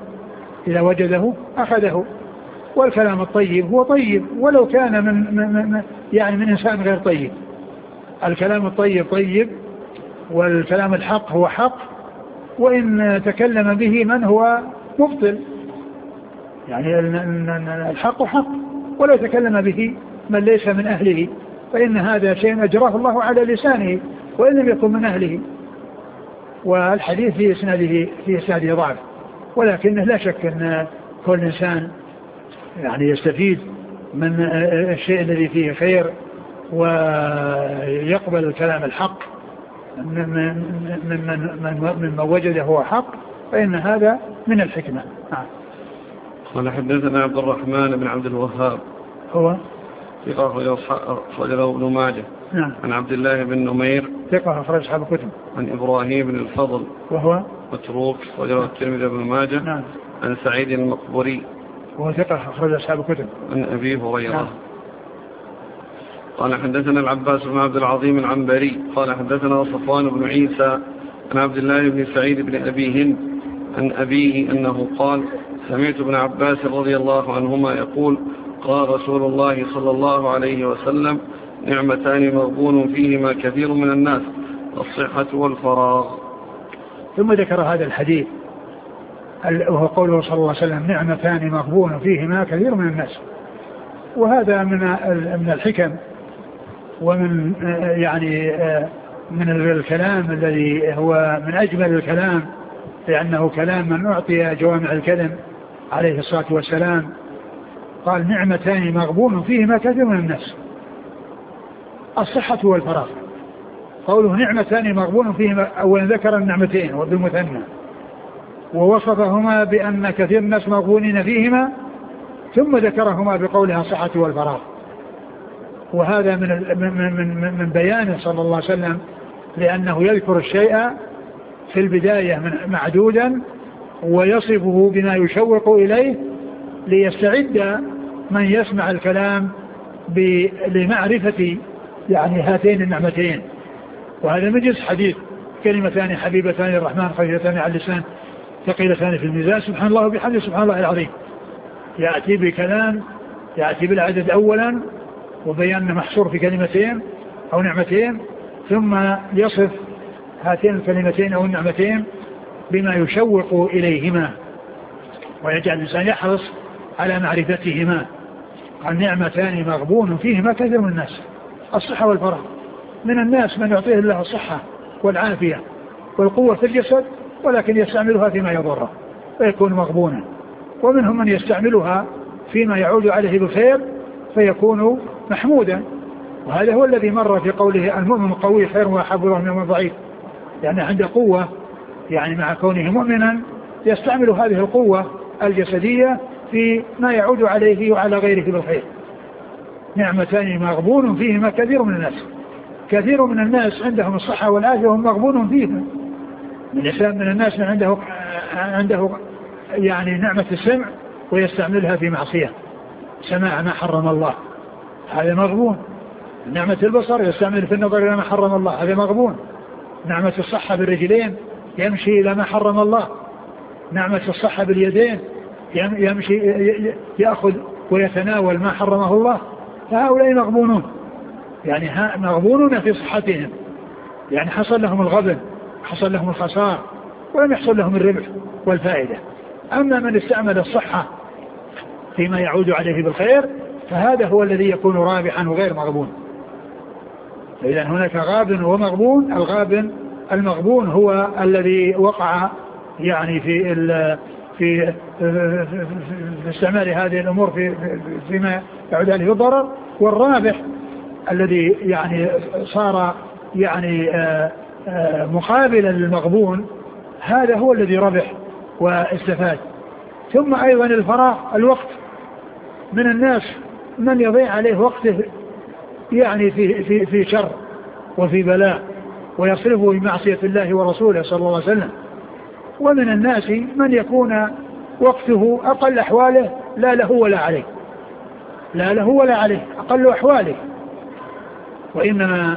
أخذه. والكلام الطيب هو طيب ولو كان من إنسان غير طيب. الكلام الطيب طيب، والكلام الحق هو حق، وإن تكلم به من هو مبطل، يعني الحق حق، ولو تكلم به من ليس من أهله فإن هذا شيء أجراه الله على لسانه وإن لم يكن من أهله. والحديث في إسناده ضعف، ولكنه لا شك أن كل إنسان يعني يستفيد من الشيء الذي فيه خير ويقبل الكلام الحق من وجده هو حق، فإن هذا من الحكمة. قال حدثنا عبد الرحمن بن عبد الوهاب هو ثقة أخرجه ابن ماجه. نعم. عن عبد الله بن نمير ثقة أخرج أصحاب الكتب. عن إبراهيم بن الفضل وهو متروك أخرجه الترمذي بن ماجه. نعم. عن سعيد المقبري وهو ثقة أخرج أصحاب الكتب. عن أبي هريرة. نعم. قال حدثنا العباس بن عبد العظيم العنبري قال حدثنا صفوان بن عيسى عن عبد الله بن سعيد بن أبي هند عن أبيه أنه قال: سمعت ابن عباس رضي الله عنهما يقول: قال رسول الله صلى الله عليه وسلم: نعمتان مغبون فيهما كثير من الناس، الصحة والفراغ. ثم ذكر هذا الحديث وهو قوله صلى الله عليه وسلم: نعمتان مغبون فيهما كثير من الناس. وهذا من الحكم ومن يعني من الكلام الذي هو من أجمل الكلام، لأنه كلام من أعطي جوامع الكلم عليه الصلاة والسلام. قال: نعمتان مغبون فيهما كثير من الناس. الصحة والفراغ. قوله نعمتان مغبون فيهما، أولا ذكر النعمتين وبالمثنى ووصفهما بأن كثير الناس مغبونين فيهما، ثم ذكرهما بقولها صحة والفراغ. وهذا من بيانه صلى الله عليه وسلم، لأنه يذكر الشيء في البداية معدودا ويصفه بما يشوق إليه ليستعد من يسمع الكلام لمعرفة يعني هاتين النعمتين. وهذا مجلس حديث كلمتان حبيبتان للرحمن خفيفتان على اللسان ثقيلتان في الميزان سبحان الله وبحمده سبحان الله العظيم. يأتي بكلام يأتي بالعدد أولا وبيان محصور في كلمتين أو نعمتين، ثم يصف هاتين الكلمتين أو النعمتين بما يشوق إليهما ويجعل الإنسان يحرص على معرفتهما. النعمتان مغبون فيهما كثير من الناس، الصحة والفراغ. من الناس من يعطيه الله الصحة والعافية والقوة في الجسد ولكن يستعملها فيما يضره فيكون مغبونا، ومنهم من يستعملها فيما يعود عليه بالخير فيكون محمودا. وهذا هو الذي مر في قوله المؤمن القوي خير وأحب الله من الضعيف، يعني عنده قوة، يعني مع كونه مؤمنا يستعمل هذه القوة الجسدية في ما يعود عليه وعلى غيره بالخير. نعمتان مغبون فيهما كثير من الناس. كثير من الناس عندهم الصحة والعافية وهم مغبون فيهما. من الناس من عنده يعني نعمة السمع ويستعملها في معصية، سماع ما حرم الله، هذا مغبون. نعمة البصر يستعمل في النظر إلى ما حرم الله، هذا مغبون. نعمة الصحة بالرجلين يمشي إلى ما حرم الله. نعمة الصحة باليدين يمشي يأخذ ويتناول ما حرمه الله. فهؤلاء مغبونون، يعني مغبونون في صحتهم، يعني حصل لهم الغبن، حصل لهم الخسار، ولم يحصل لهم الربح والفائدة. أما من استعمل الصحة فيما يعود عليه بالخير فهذا هو الذي يكون رابحا وغير مغبون. فإذا هناك غابن ومغبون. المغبون هو الذي وقع يعني في استعمال هذه الأمور فيما يعود عليه بالضرر، والرابح الذي يعني صار يعني مقابلا للمغبون، هذا هو الذي ربح واستفاد. ثم أيضا الفراغ، الوقت. من الناس من يضيع عليه وقته يعني في شر وفي بلاء ويصرفه بمعصية الله ورسوله صلى الله عليه وسلم. ومن الناس من يكون وقته أقل أحواله لا له ولا عليه، لا له ولا عليه، أقل أحواله. وإنما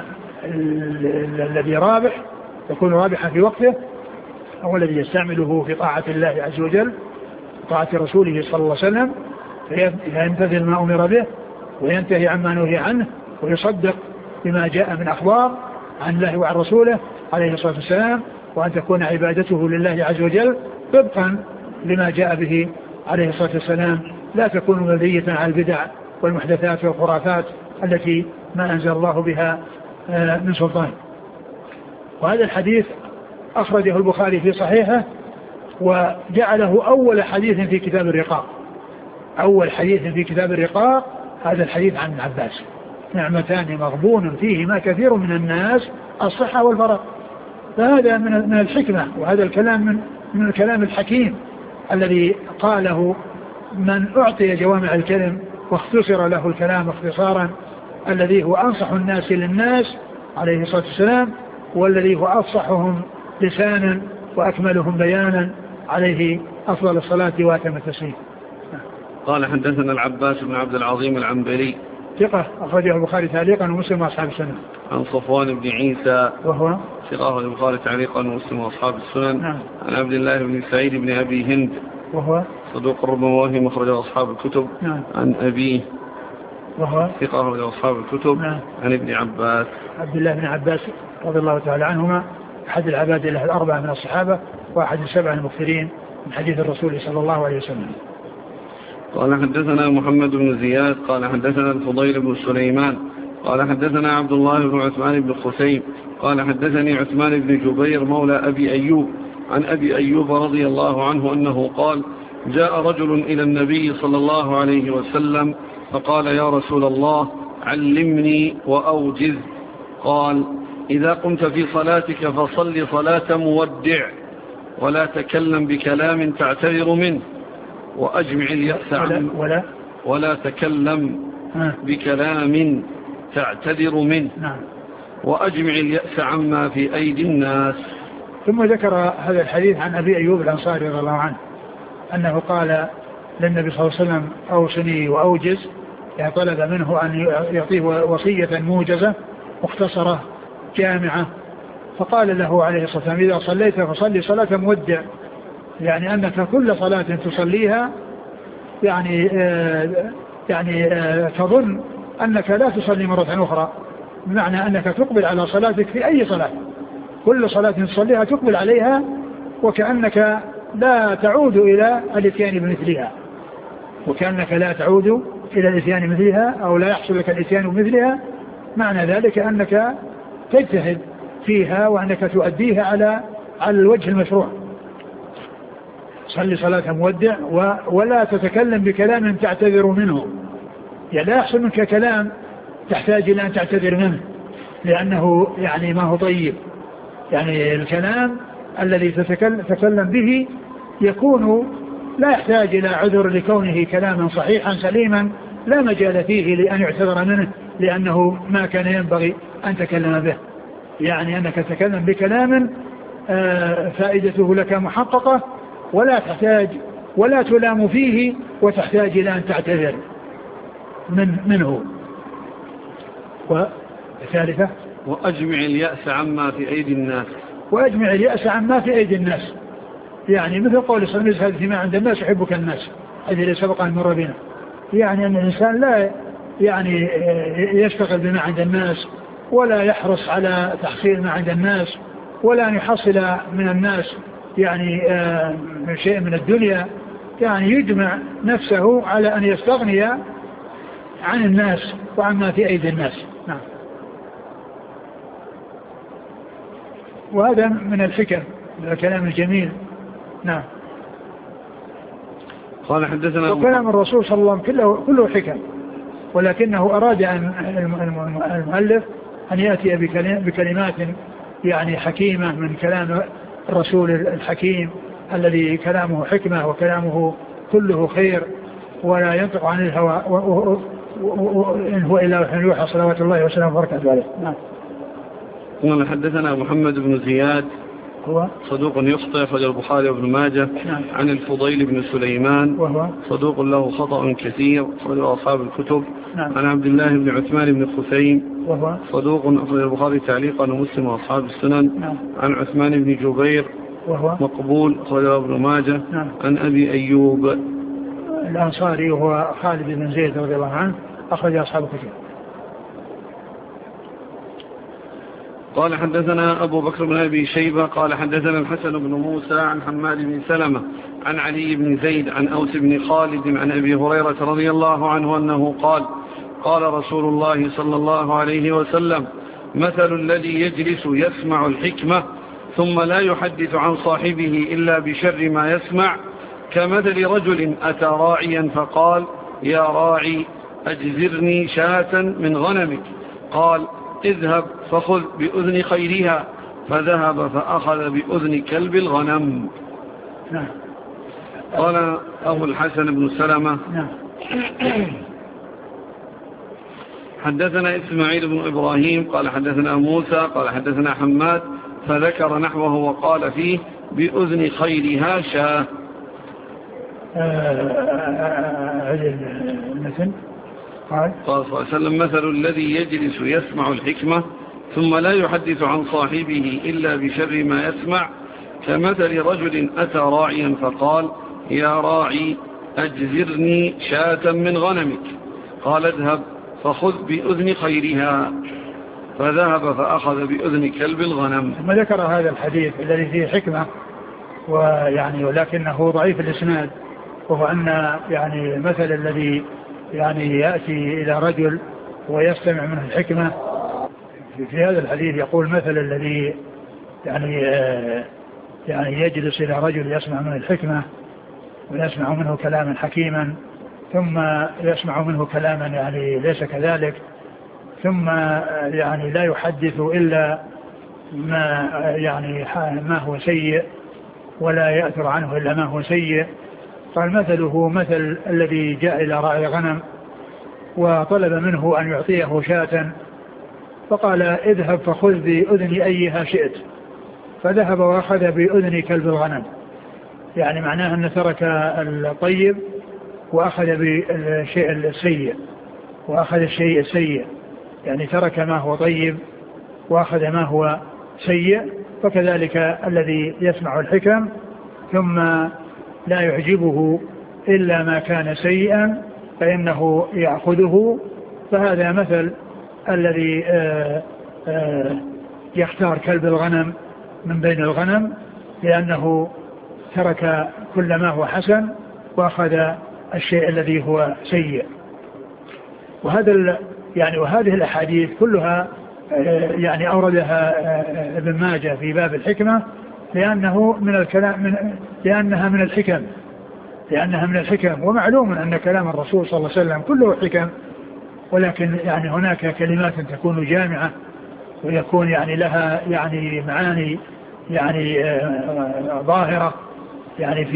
الذي رابح يكون رابحا في وقته هو الذي يستعمله في طاعة الله عز وجل، طاعة رسوله صلى الله عليه وسلم، فيمتثل ما أمر به وينتهي عما نهي عنه ويصدق بما جاء من أخبار عن الله وعن رسوله عليه الصلاة والسلام، وأن تكون عبادته لله عز وجل طبقا لما جاء به عليه الصلاة والسلام، لا تكون مبنية على البدع والمحدثات والخرافات التي ما أنزل الله بها من سلطان. وهذا الحديث أخرجه البخاري في صحيحه وجعله أول حديث في كتاب الرقاق. أول حديث في كتاب الرقاق هذا الحديث عن ابن عباس: نعمتان مغبون فيهما كثير من الناس، الصحة والفراغ. فهذا من الحكمة، وهذا الكلام من الكلام الحكيم الذي قاله من أعطي جوامع الكلم واختصر له الكلام اختصارا، الذي هو أنصح الناس للناس عليه الصلاة والسلام، والذي هو أفصحهم لسانا وأكملهم بيانا عليه أفضل الصلاة وأتم التسليم. قال حدثنا العباس بن عبد العظيم العنبري ثقة أخرجه البخاري تعليقا ومسلم وأصحاب السنن. عن صفوان بن عيسى وهو ثقة البخاري تعليقا ومسلم وأصحاب السنن. نعم. عن عبد الله بن سعيد بن أبي هند وهو صدوق ربما وهم أخرجه أصحاب الكتب. نعم. عن أبيه وهو ثقة أخرجه أصحاب الكتب. نعم. عن ابن عباس عبد الله بن عباس رضي الله تعالى عنهما، أحد العباد له الأربعة من الصحابة وأحد السبع المكثرين من حديث الرسول صلى الله عليه وسلم. قال حدثنا محمد بن زياد قال حدثنا الفضيل بن سليمان قال حدثنا عبد الله بن عثمان بن خثيم قال حدثني عثمان بن جبير مولى أبي أيوب عن أبي أيوب رضي الله عنه أنه قال: جاء رجل إلى النبي صلى الله عليه وسلم فقال: يا رسول الله، علمني وأوجز. قال: إذا قمت في صلاتك فصل صلاة مودع ولا تكلم بكلام تعتذر منه وأجمع اليأس ولا تكلم بكلام تعتذر منه وأجمع اليأس عما في أيدي الناس. ثم ذكر هذا الحديث عن أبي أيوب الأنصاري رضي الله عنه أنه قال للنبي صلى الله عليه وسلم: أوصني وأوجز، يعني طلب منه أن يعطيه وصية موجزة مختصرة جامعة. فقال له عليه الصلاة والسلام: إذا صليت فصلي صلاة مودع، يعني أنك كل صلاة تصليها يعني تظن أنك لا تصلي مرة أخرى، بمعنى أنك تقبل على صلاتك في أي صلاة، كل صلاة تصليها تقبل عليها وكأنك لا تعود إلى الاتيان بمثلها، وكأنك لا تعود إلى الاتيان مثلها أو لا يحصل لك الاتيان بمثلها. معنى ذلك أنك تجتهد فيها وأنك تؤديها على الوجه المشروع. صلي صلاة مودع ولا تتكلم بكلام تعتذر منه، يعني لا يحصل منك كلام تحتاج إلى أن تعتذر منه لأنه يعني ما هو طيب. يعني الكلام الذي تتكلم به يكون لا يحتاج إلى عذر لكونه كلاما صحيحا سليما لا مجال فيه لأن يعتذر منه لأنه ما كان ينبغي أن تكلم به. يعني أنك تتكلم بكلام فائدته لك محققة ولا تحتاج ولا تلام فيه وتحتاج إلى أن تعتذر منه. والثالثة: وأجمع اليأس عما في أيدي الناس. وأجمع اليأس عما في أيدي الناس، يعني مثل قول صلى الله عليه وسلم: فيما عند الناس يحبك الناس، هذه اللي سبق أن مر بنا. يعني أن الإنسان لا يعني يشتغل بما عند الناس ولا يحرص على تحصيل ما عند الناس ولا أن يحصل من الناس يعني شيء من الدنيا، يعني يجمع نفسه على أن يستغني عن الناس وعما في أيدي الناس. نعم. وهذا من الحكم، الكلام الجميل. نعم. قال: حدثنا وكلام الرسول صلى الله عليه وسلم كله حكم، ولكنه أراد أن المؤلف أن يأتي بكلمات يعني حكيمة من كلام الرسول الحكيم الذي كلامه حكمة وكلامه كله خير ولا ينطق عن الهوى إن هو إلا وحي يوحى صلوات الله وسلامه وبركاته عليه. نعم. قال: حدثنا محمد بن زياد هو صدوق يخطئ، أخرج البخاري وابن ماجه. نعم. عن الفضيل بن سليمان وهو صدوق له خطأ كثير، أخرج أصحاب الكتب. نعم. عن عبد الله بن عثمان بن خثيم وهو صدوق، أخرج البخاري تعليقا ومسلم وأصحاب السنن. نعم. عن عثمان بن جبير وهو مقبول، أخرج ابن ماجه. نعم. عن أبي أيوب الأنصاري وهو خالد بن زيد رضي الله عنه، أخرج أصحاب الكتب. قال: حدثنا أبو بكر بن أبي شيبة قال: حدثنا الحسن بن موسى عن حماد بن سلمة عن علي بن زيد عن أوس بن خالد عن أبي هريرة رضي الله عنه أنه قال: قال رسول الله صلى الله عليه وسلم: مثل الذي يجلس يسمع الحكمة ثم لا يحدث عن صاحبه إلا بشر ما يسمع كمثل رجل أتى راعيا فقال: يا راعي أجزرني شاة من غنمك. قال: اذهب فخذ بأذن خيرها، فذهب فأخذ بأذن كلب الغنم. نعم. قال أبو الحسن بن سلمة: نعم. حدثنا إسماعيل بن إبراهيم قال: حدثنا موسى قال: حدثنا حماد، فذكر نحوه وقال فيه: بأذن خيرها شاة. قال صلى الله عليه وسلم: مثل الذي يجلس يسمع الحكمة ثم لا يحدث عن صاحبه إلا بشر ما يسمع كمثل رجل أتى راعيا فقال: يا راعي أجزرني شاة من غنمك. قال: اذهب فخذ بأذن خيرها، فذهب فأخذ بأذن كلب الغنم. ثم ذكر هذا الحديث الذي فيه حكمة ويعني ولكنه ضعيف الإسناد، وهو أن يعني المثل الذي يعني يأتي إلى رجل ويستمع منه الحكمة، في هذا الحديث يقول: مثل الذي يعني يجلس إلى رجل يسمع منه الحكمة ويسمع منه كلاما حكيما ثم يسمع منه كلاما يعني ليس كذلك، ثم يعني لا يحدث إلا ما يعني ما هو سيء ولا يأثر عنه إلا ما هو سيء. قال مثله مثل الذي جاء إلى راعي غنم وطلب منه أن يعطيه شاة، فقال اذهب فخذ بأذن أيها شئت، فذهب وأخذ بأذن كلب الغنم. يعني معناه أن ترك الطيب وأخذ بالشيء السيء، وأخذ الشيء السيء، يعني ترك ما هو طيب وأخذ ما هو سيء. فكذلك الذي يسمع الحكم ثم لا يعجبه إلا ما كان سيئا فإنه يأخذه، فهذا مثل الذي يختار كلب الغنم من بين الغنم، لأنه ترك كل ما هو حسن وأخذ الشيء الذي هو سيء. وهذه الأحاديث كلها يعني أوردها ابن ماجه في باب الحكمة لأنها من الحكم. ومعلوم أن كلام الرسول صلى الله عليه وسلم كله حكم، ولكن يعني هناك كلمات تكون جامعة ويكون يعني لها يعني معاني يعني ظاهرة يعني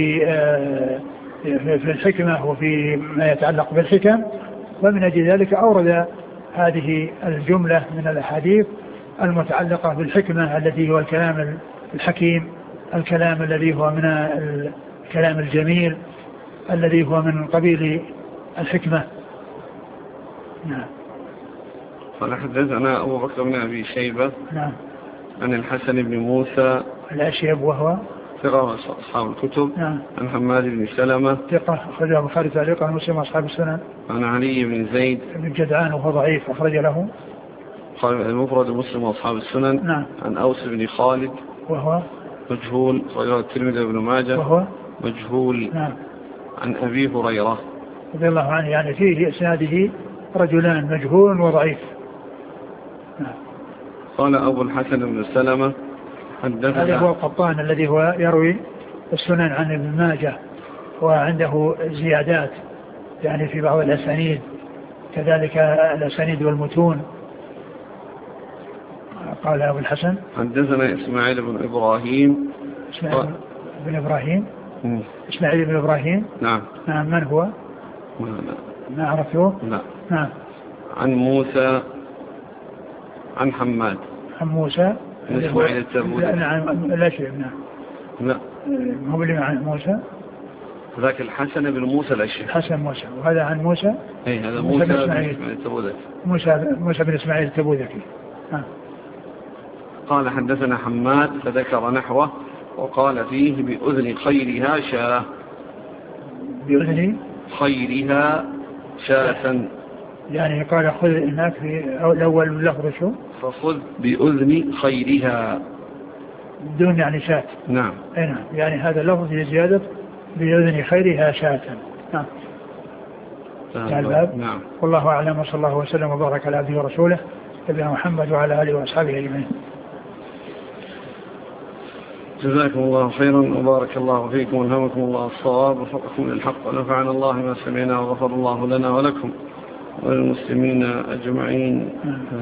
في الحكمة وفي ما يتعلق بالحكم. ومن أجل ذلك أورد هذه الجملة من الأحاديث المتعلقة بالحكمة التي هو الكلام الحكيم، الكلام الذي هو من الكلام الجميل الذي هو من قبيل الحكمة. نعم. قال حدثنا أبو بكر بن أبي شيبة نعم عن الحسن بن موسى الأشيب وهو ثقة أصحاب الكتب. نعم. عن حماد بن سلمة ثقة أخرجه البخاري تعليقا ومسلم أصحاب السنن. عن علي بن زيد بن جدعان وهو ضعيف أخرج له المفرد مسلم وأصحاب السنن. نعم. عن أوس بن خالد وهو مجهول أخرجه الترمذي وابن ماجه وهو مجهول. نعم. عن أبي هريرة رضي الله عنه، يعني فيه إسناده رجلان مجهول وضعيف. نعم. قال أبو الحسن بن سلمة حدثنا، هذا هو القطان الذي هو يروي السنن عن ابن ماجه وعنده زيادات يعني في بعض الأسانيد، كذلك الأسانيد والمتون. قال أبو الحسن حدثنا إسماعيل بن إبراهيم. إسماعيل بن إبراهيم. إسماعيل بن إبراهيم. نعم. نعم. من هو؟ ما عرفته. لا. نعم. عن موسى عن حماد. عن موسى إسماعيل التبوذكي. لا شيء. نعم. لا هو اللي عن موسى ذاك الحسن بن موسى الأشهر. حسن موسى، وهذا عن موسى. اي هذا موسى بن إسماعيل التبوذكي. موسى بن إسماعيل التبوذكي. قال حدثنا حماد فذكر نحوه وقال فيه بأذن خيرها شاة. بأذن خيرها شاة، يعني قال خذ هناك في الأول لفظ شو؟ فخذ بأذن خيرها بدون يعني شاة. نعم. نعم، يعني هذا اللفظ زيادة بأذن خيرها شاة. نعم. نعم. والله أعلم، وصلى الله وسلم وبارك على عبده ورسوله نبينا محمد وعلى آله وأصحابه أجمعين. جزاكم الله خيرا وبارك الله فيكم والهمكم الله الصواب وفقكم للحق ونفعنا الله ما سمعنا وغفر الله لنا ولكم وللمسلمين أجمعين.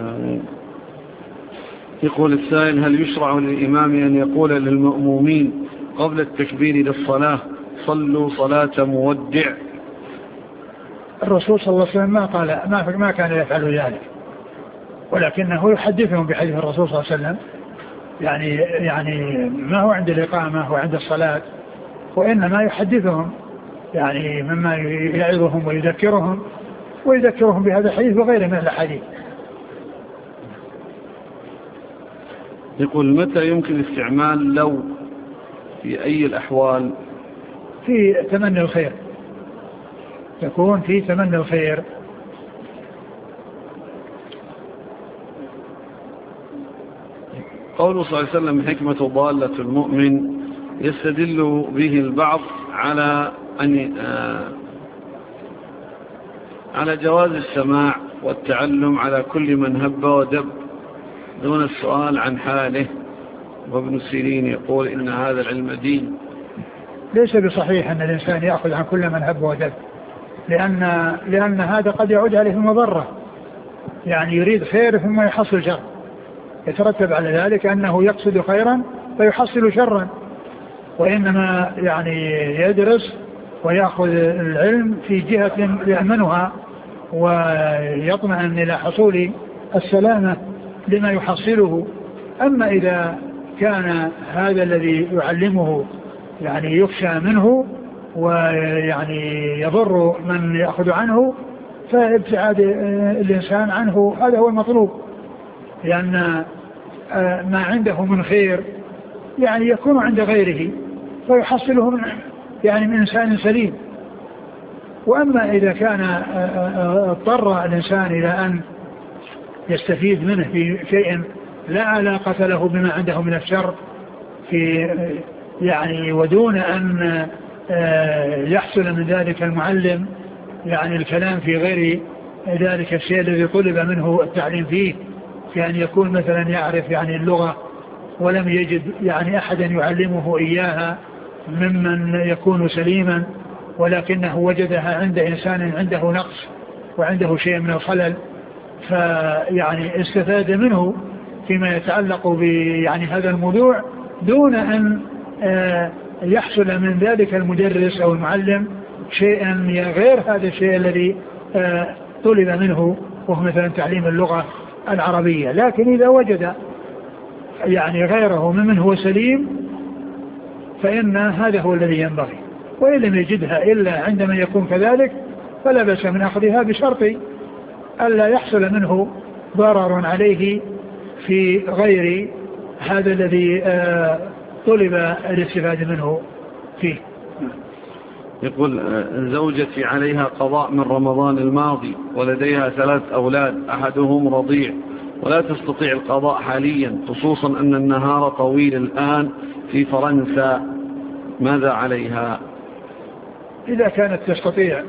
يقول السائل: هل يشرع للإمام أن يقول للمأمومين قبل التكبير للصلاة صلوا صلاة مودع؟ الرسول صلى الله عليه وسلم ما كان يفعل ذلك، ولكنه يحدثهم بحديث الرسول صلى الله عليه وسلم، يعني ما هو عند الإقامة هو عند الصلاة، وإنما يحدثهم يعني مما يعظهم ويذكرهم بهذا الحديث وغيره من الأحاديث. يقول: متى يمكن استعمال لو في أي الأحوال؟ في تمني الخير، يكون في تمني الخير. قوله صلى الله عليه وسلم: حكمة ضالة المؤمن، يستدل به البعض على جواز السماع والتعلم على كل من هب ودب دون السؤال عن حاله. وابن سيرين يقول: إن هذا العلم دين. ليس بصحيح أن الإنسان يأخذ عن كل من هب ودب، لأن هذا قد يعود عليه المضرة، يعني يريد خير ثم يحصل شر، يترتب على ذلك أنه يقصد خيرا فيحصل شرا، وإنما يعني يدرس ويأخذ العلم في جهة يأمنها ويطمئن إلى حصول السلامة لما يحصله. أما إذا كان هذا الذي يعلمه يعني يخشى منه ويعني يضر من يأخذ عنه، فابتعاد الإنسان عنه هذا هو المطلوب، لأن ما عنده من خير يعني يكون عند غيره فيحصله من يعني من إنسان سليم. وأما إذا كان اضطر الإنسان إلى أن يستفيد منه في شيء لا علاقة له بما عنده من الشر في يعني ودون أن يحصل من ذلك المعلم يعني الكلام في غير ذلك الشيء الذي طلب منه التعليم فيه، كأن يكون مثلا يعرف يعني اللغة ولم يجد يعني أحدا يعلمه إياها ممن يكون سليما، ولكنه وجدها عند إنسان عنده نقص وعنده شيء من الخلل، فيعني استفاد منه فيما يتعلق يعني هذا الموضوع دون أن يحصل من ذلك المدرس أو المعلم شيئا غير هذا الشيء الذي طلب منه، وهو مثلا تعليم اللغة العربية. لكن إذا وجد يعني غيره ممن هو سليم فإن هذا هو الذي ينبغي، وإن لم يجدها إلا عندما يكون كذلك فلا بأس من أخذها بشرط ألا يحصل منه ضرر عليه في غير هذا الذي طلب الاستفادة منه فيه. يقول زوجتي عليها قضاء من رمضان الماضي ولديها 3 أولاد أحدهم رضيع ولا تستطيع القضاء حاليا، خصوصا أن النهار طويل الآن في فرنسا، ماذا عليها؟ إذا كانت تستطيع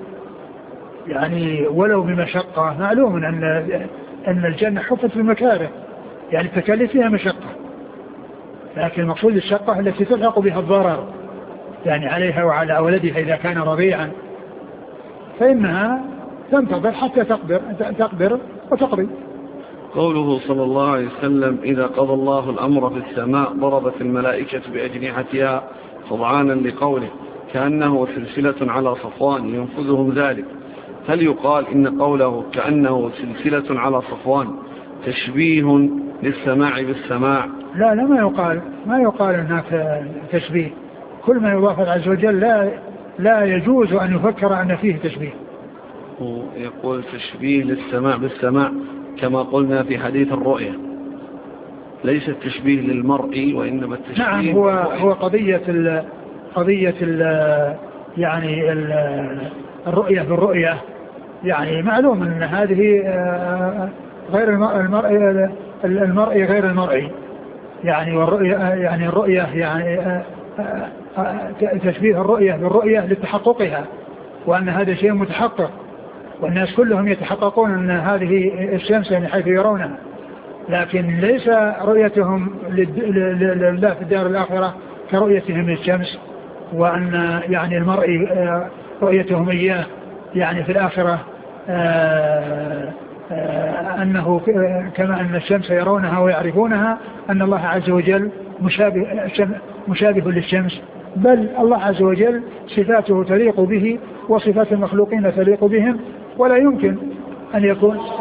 يعني ولو بمشقة، معلوم أن الجنة حفت بالمكاره، يعني التكاليف فيها مشقة، لكن المقصود الشقة التي تلحق بها الضرر يعني عليها وعلى ولدها إذا كان رضيعا، فإنها تنتظر حتى تقدر وتقضي. قوله صلى الله عليه وسلم إذا قضى الله الأمر في السماء ضربت الملائكة بأجنحتها خضعانا لقوله كأنه سلسلة على صفوان ينفذهم ذلك، هل يقال إن قوله كأنه سلسلة على صفوان تشبيه للسماع بالسماع؟ لا ما يقال هناك تشبيه، كل ما يضاف عز وجل لا يجوز أن يفكر أن فيه تشبيه. يقول تشبيه للسماع بالسماع كما قلنا في حديث الرؤية، ليس التشبيه للمرء وإنما التشبيه. نعم، هو قضية يعني الرؤية بالرؤية، يعني معلوم أن هذه غير المرء غير المرئي، يعني والرؤية يعني الرؤية يعني تشبيه الرؤية بالرؤية لتحققها، وأن هذا شيء متحقق، والناس كلهم يتحققون أن هذه الشمس يعني حيث يرونها، لكن ليس رؤيتهم لله في الدار الآخرة كرؤيتهم للشمس، وأن يعني المرء رؤيتهم إياه يعني في الآخرة أنه كما أن الشمس يرونها ويعرفونها أن الله عز وجل مشابه للشمس، بل الله عز وجل صفاته تليق به وصفات المخلوقين تليق بهم، ولا يمكن أن يكون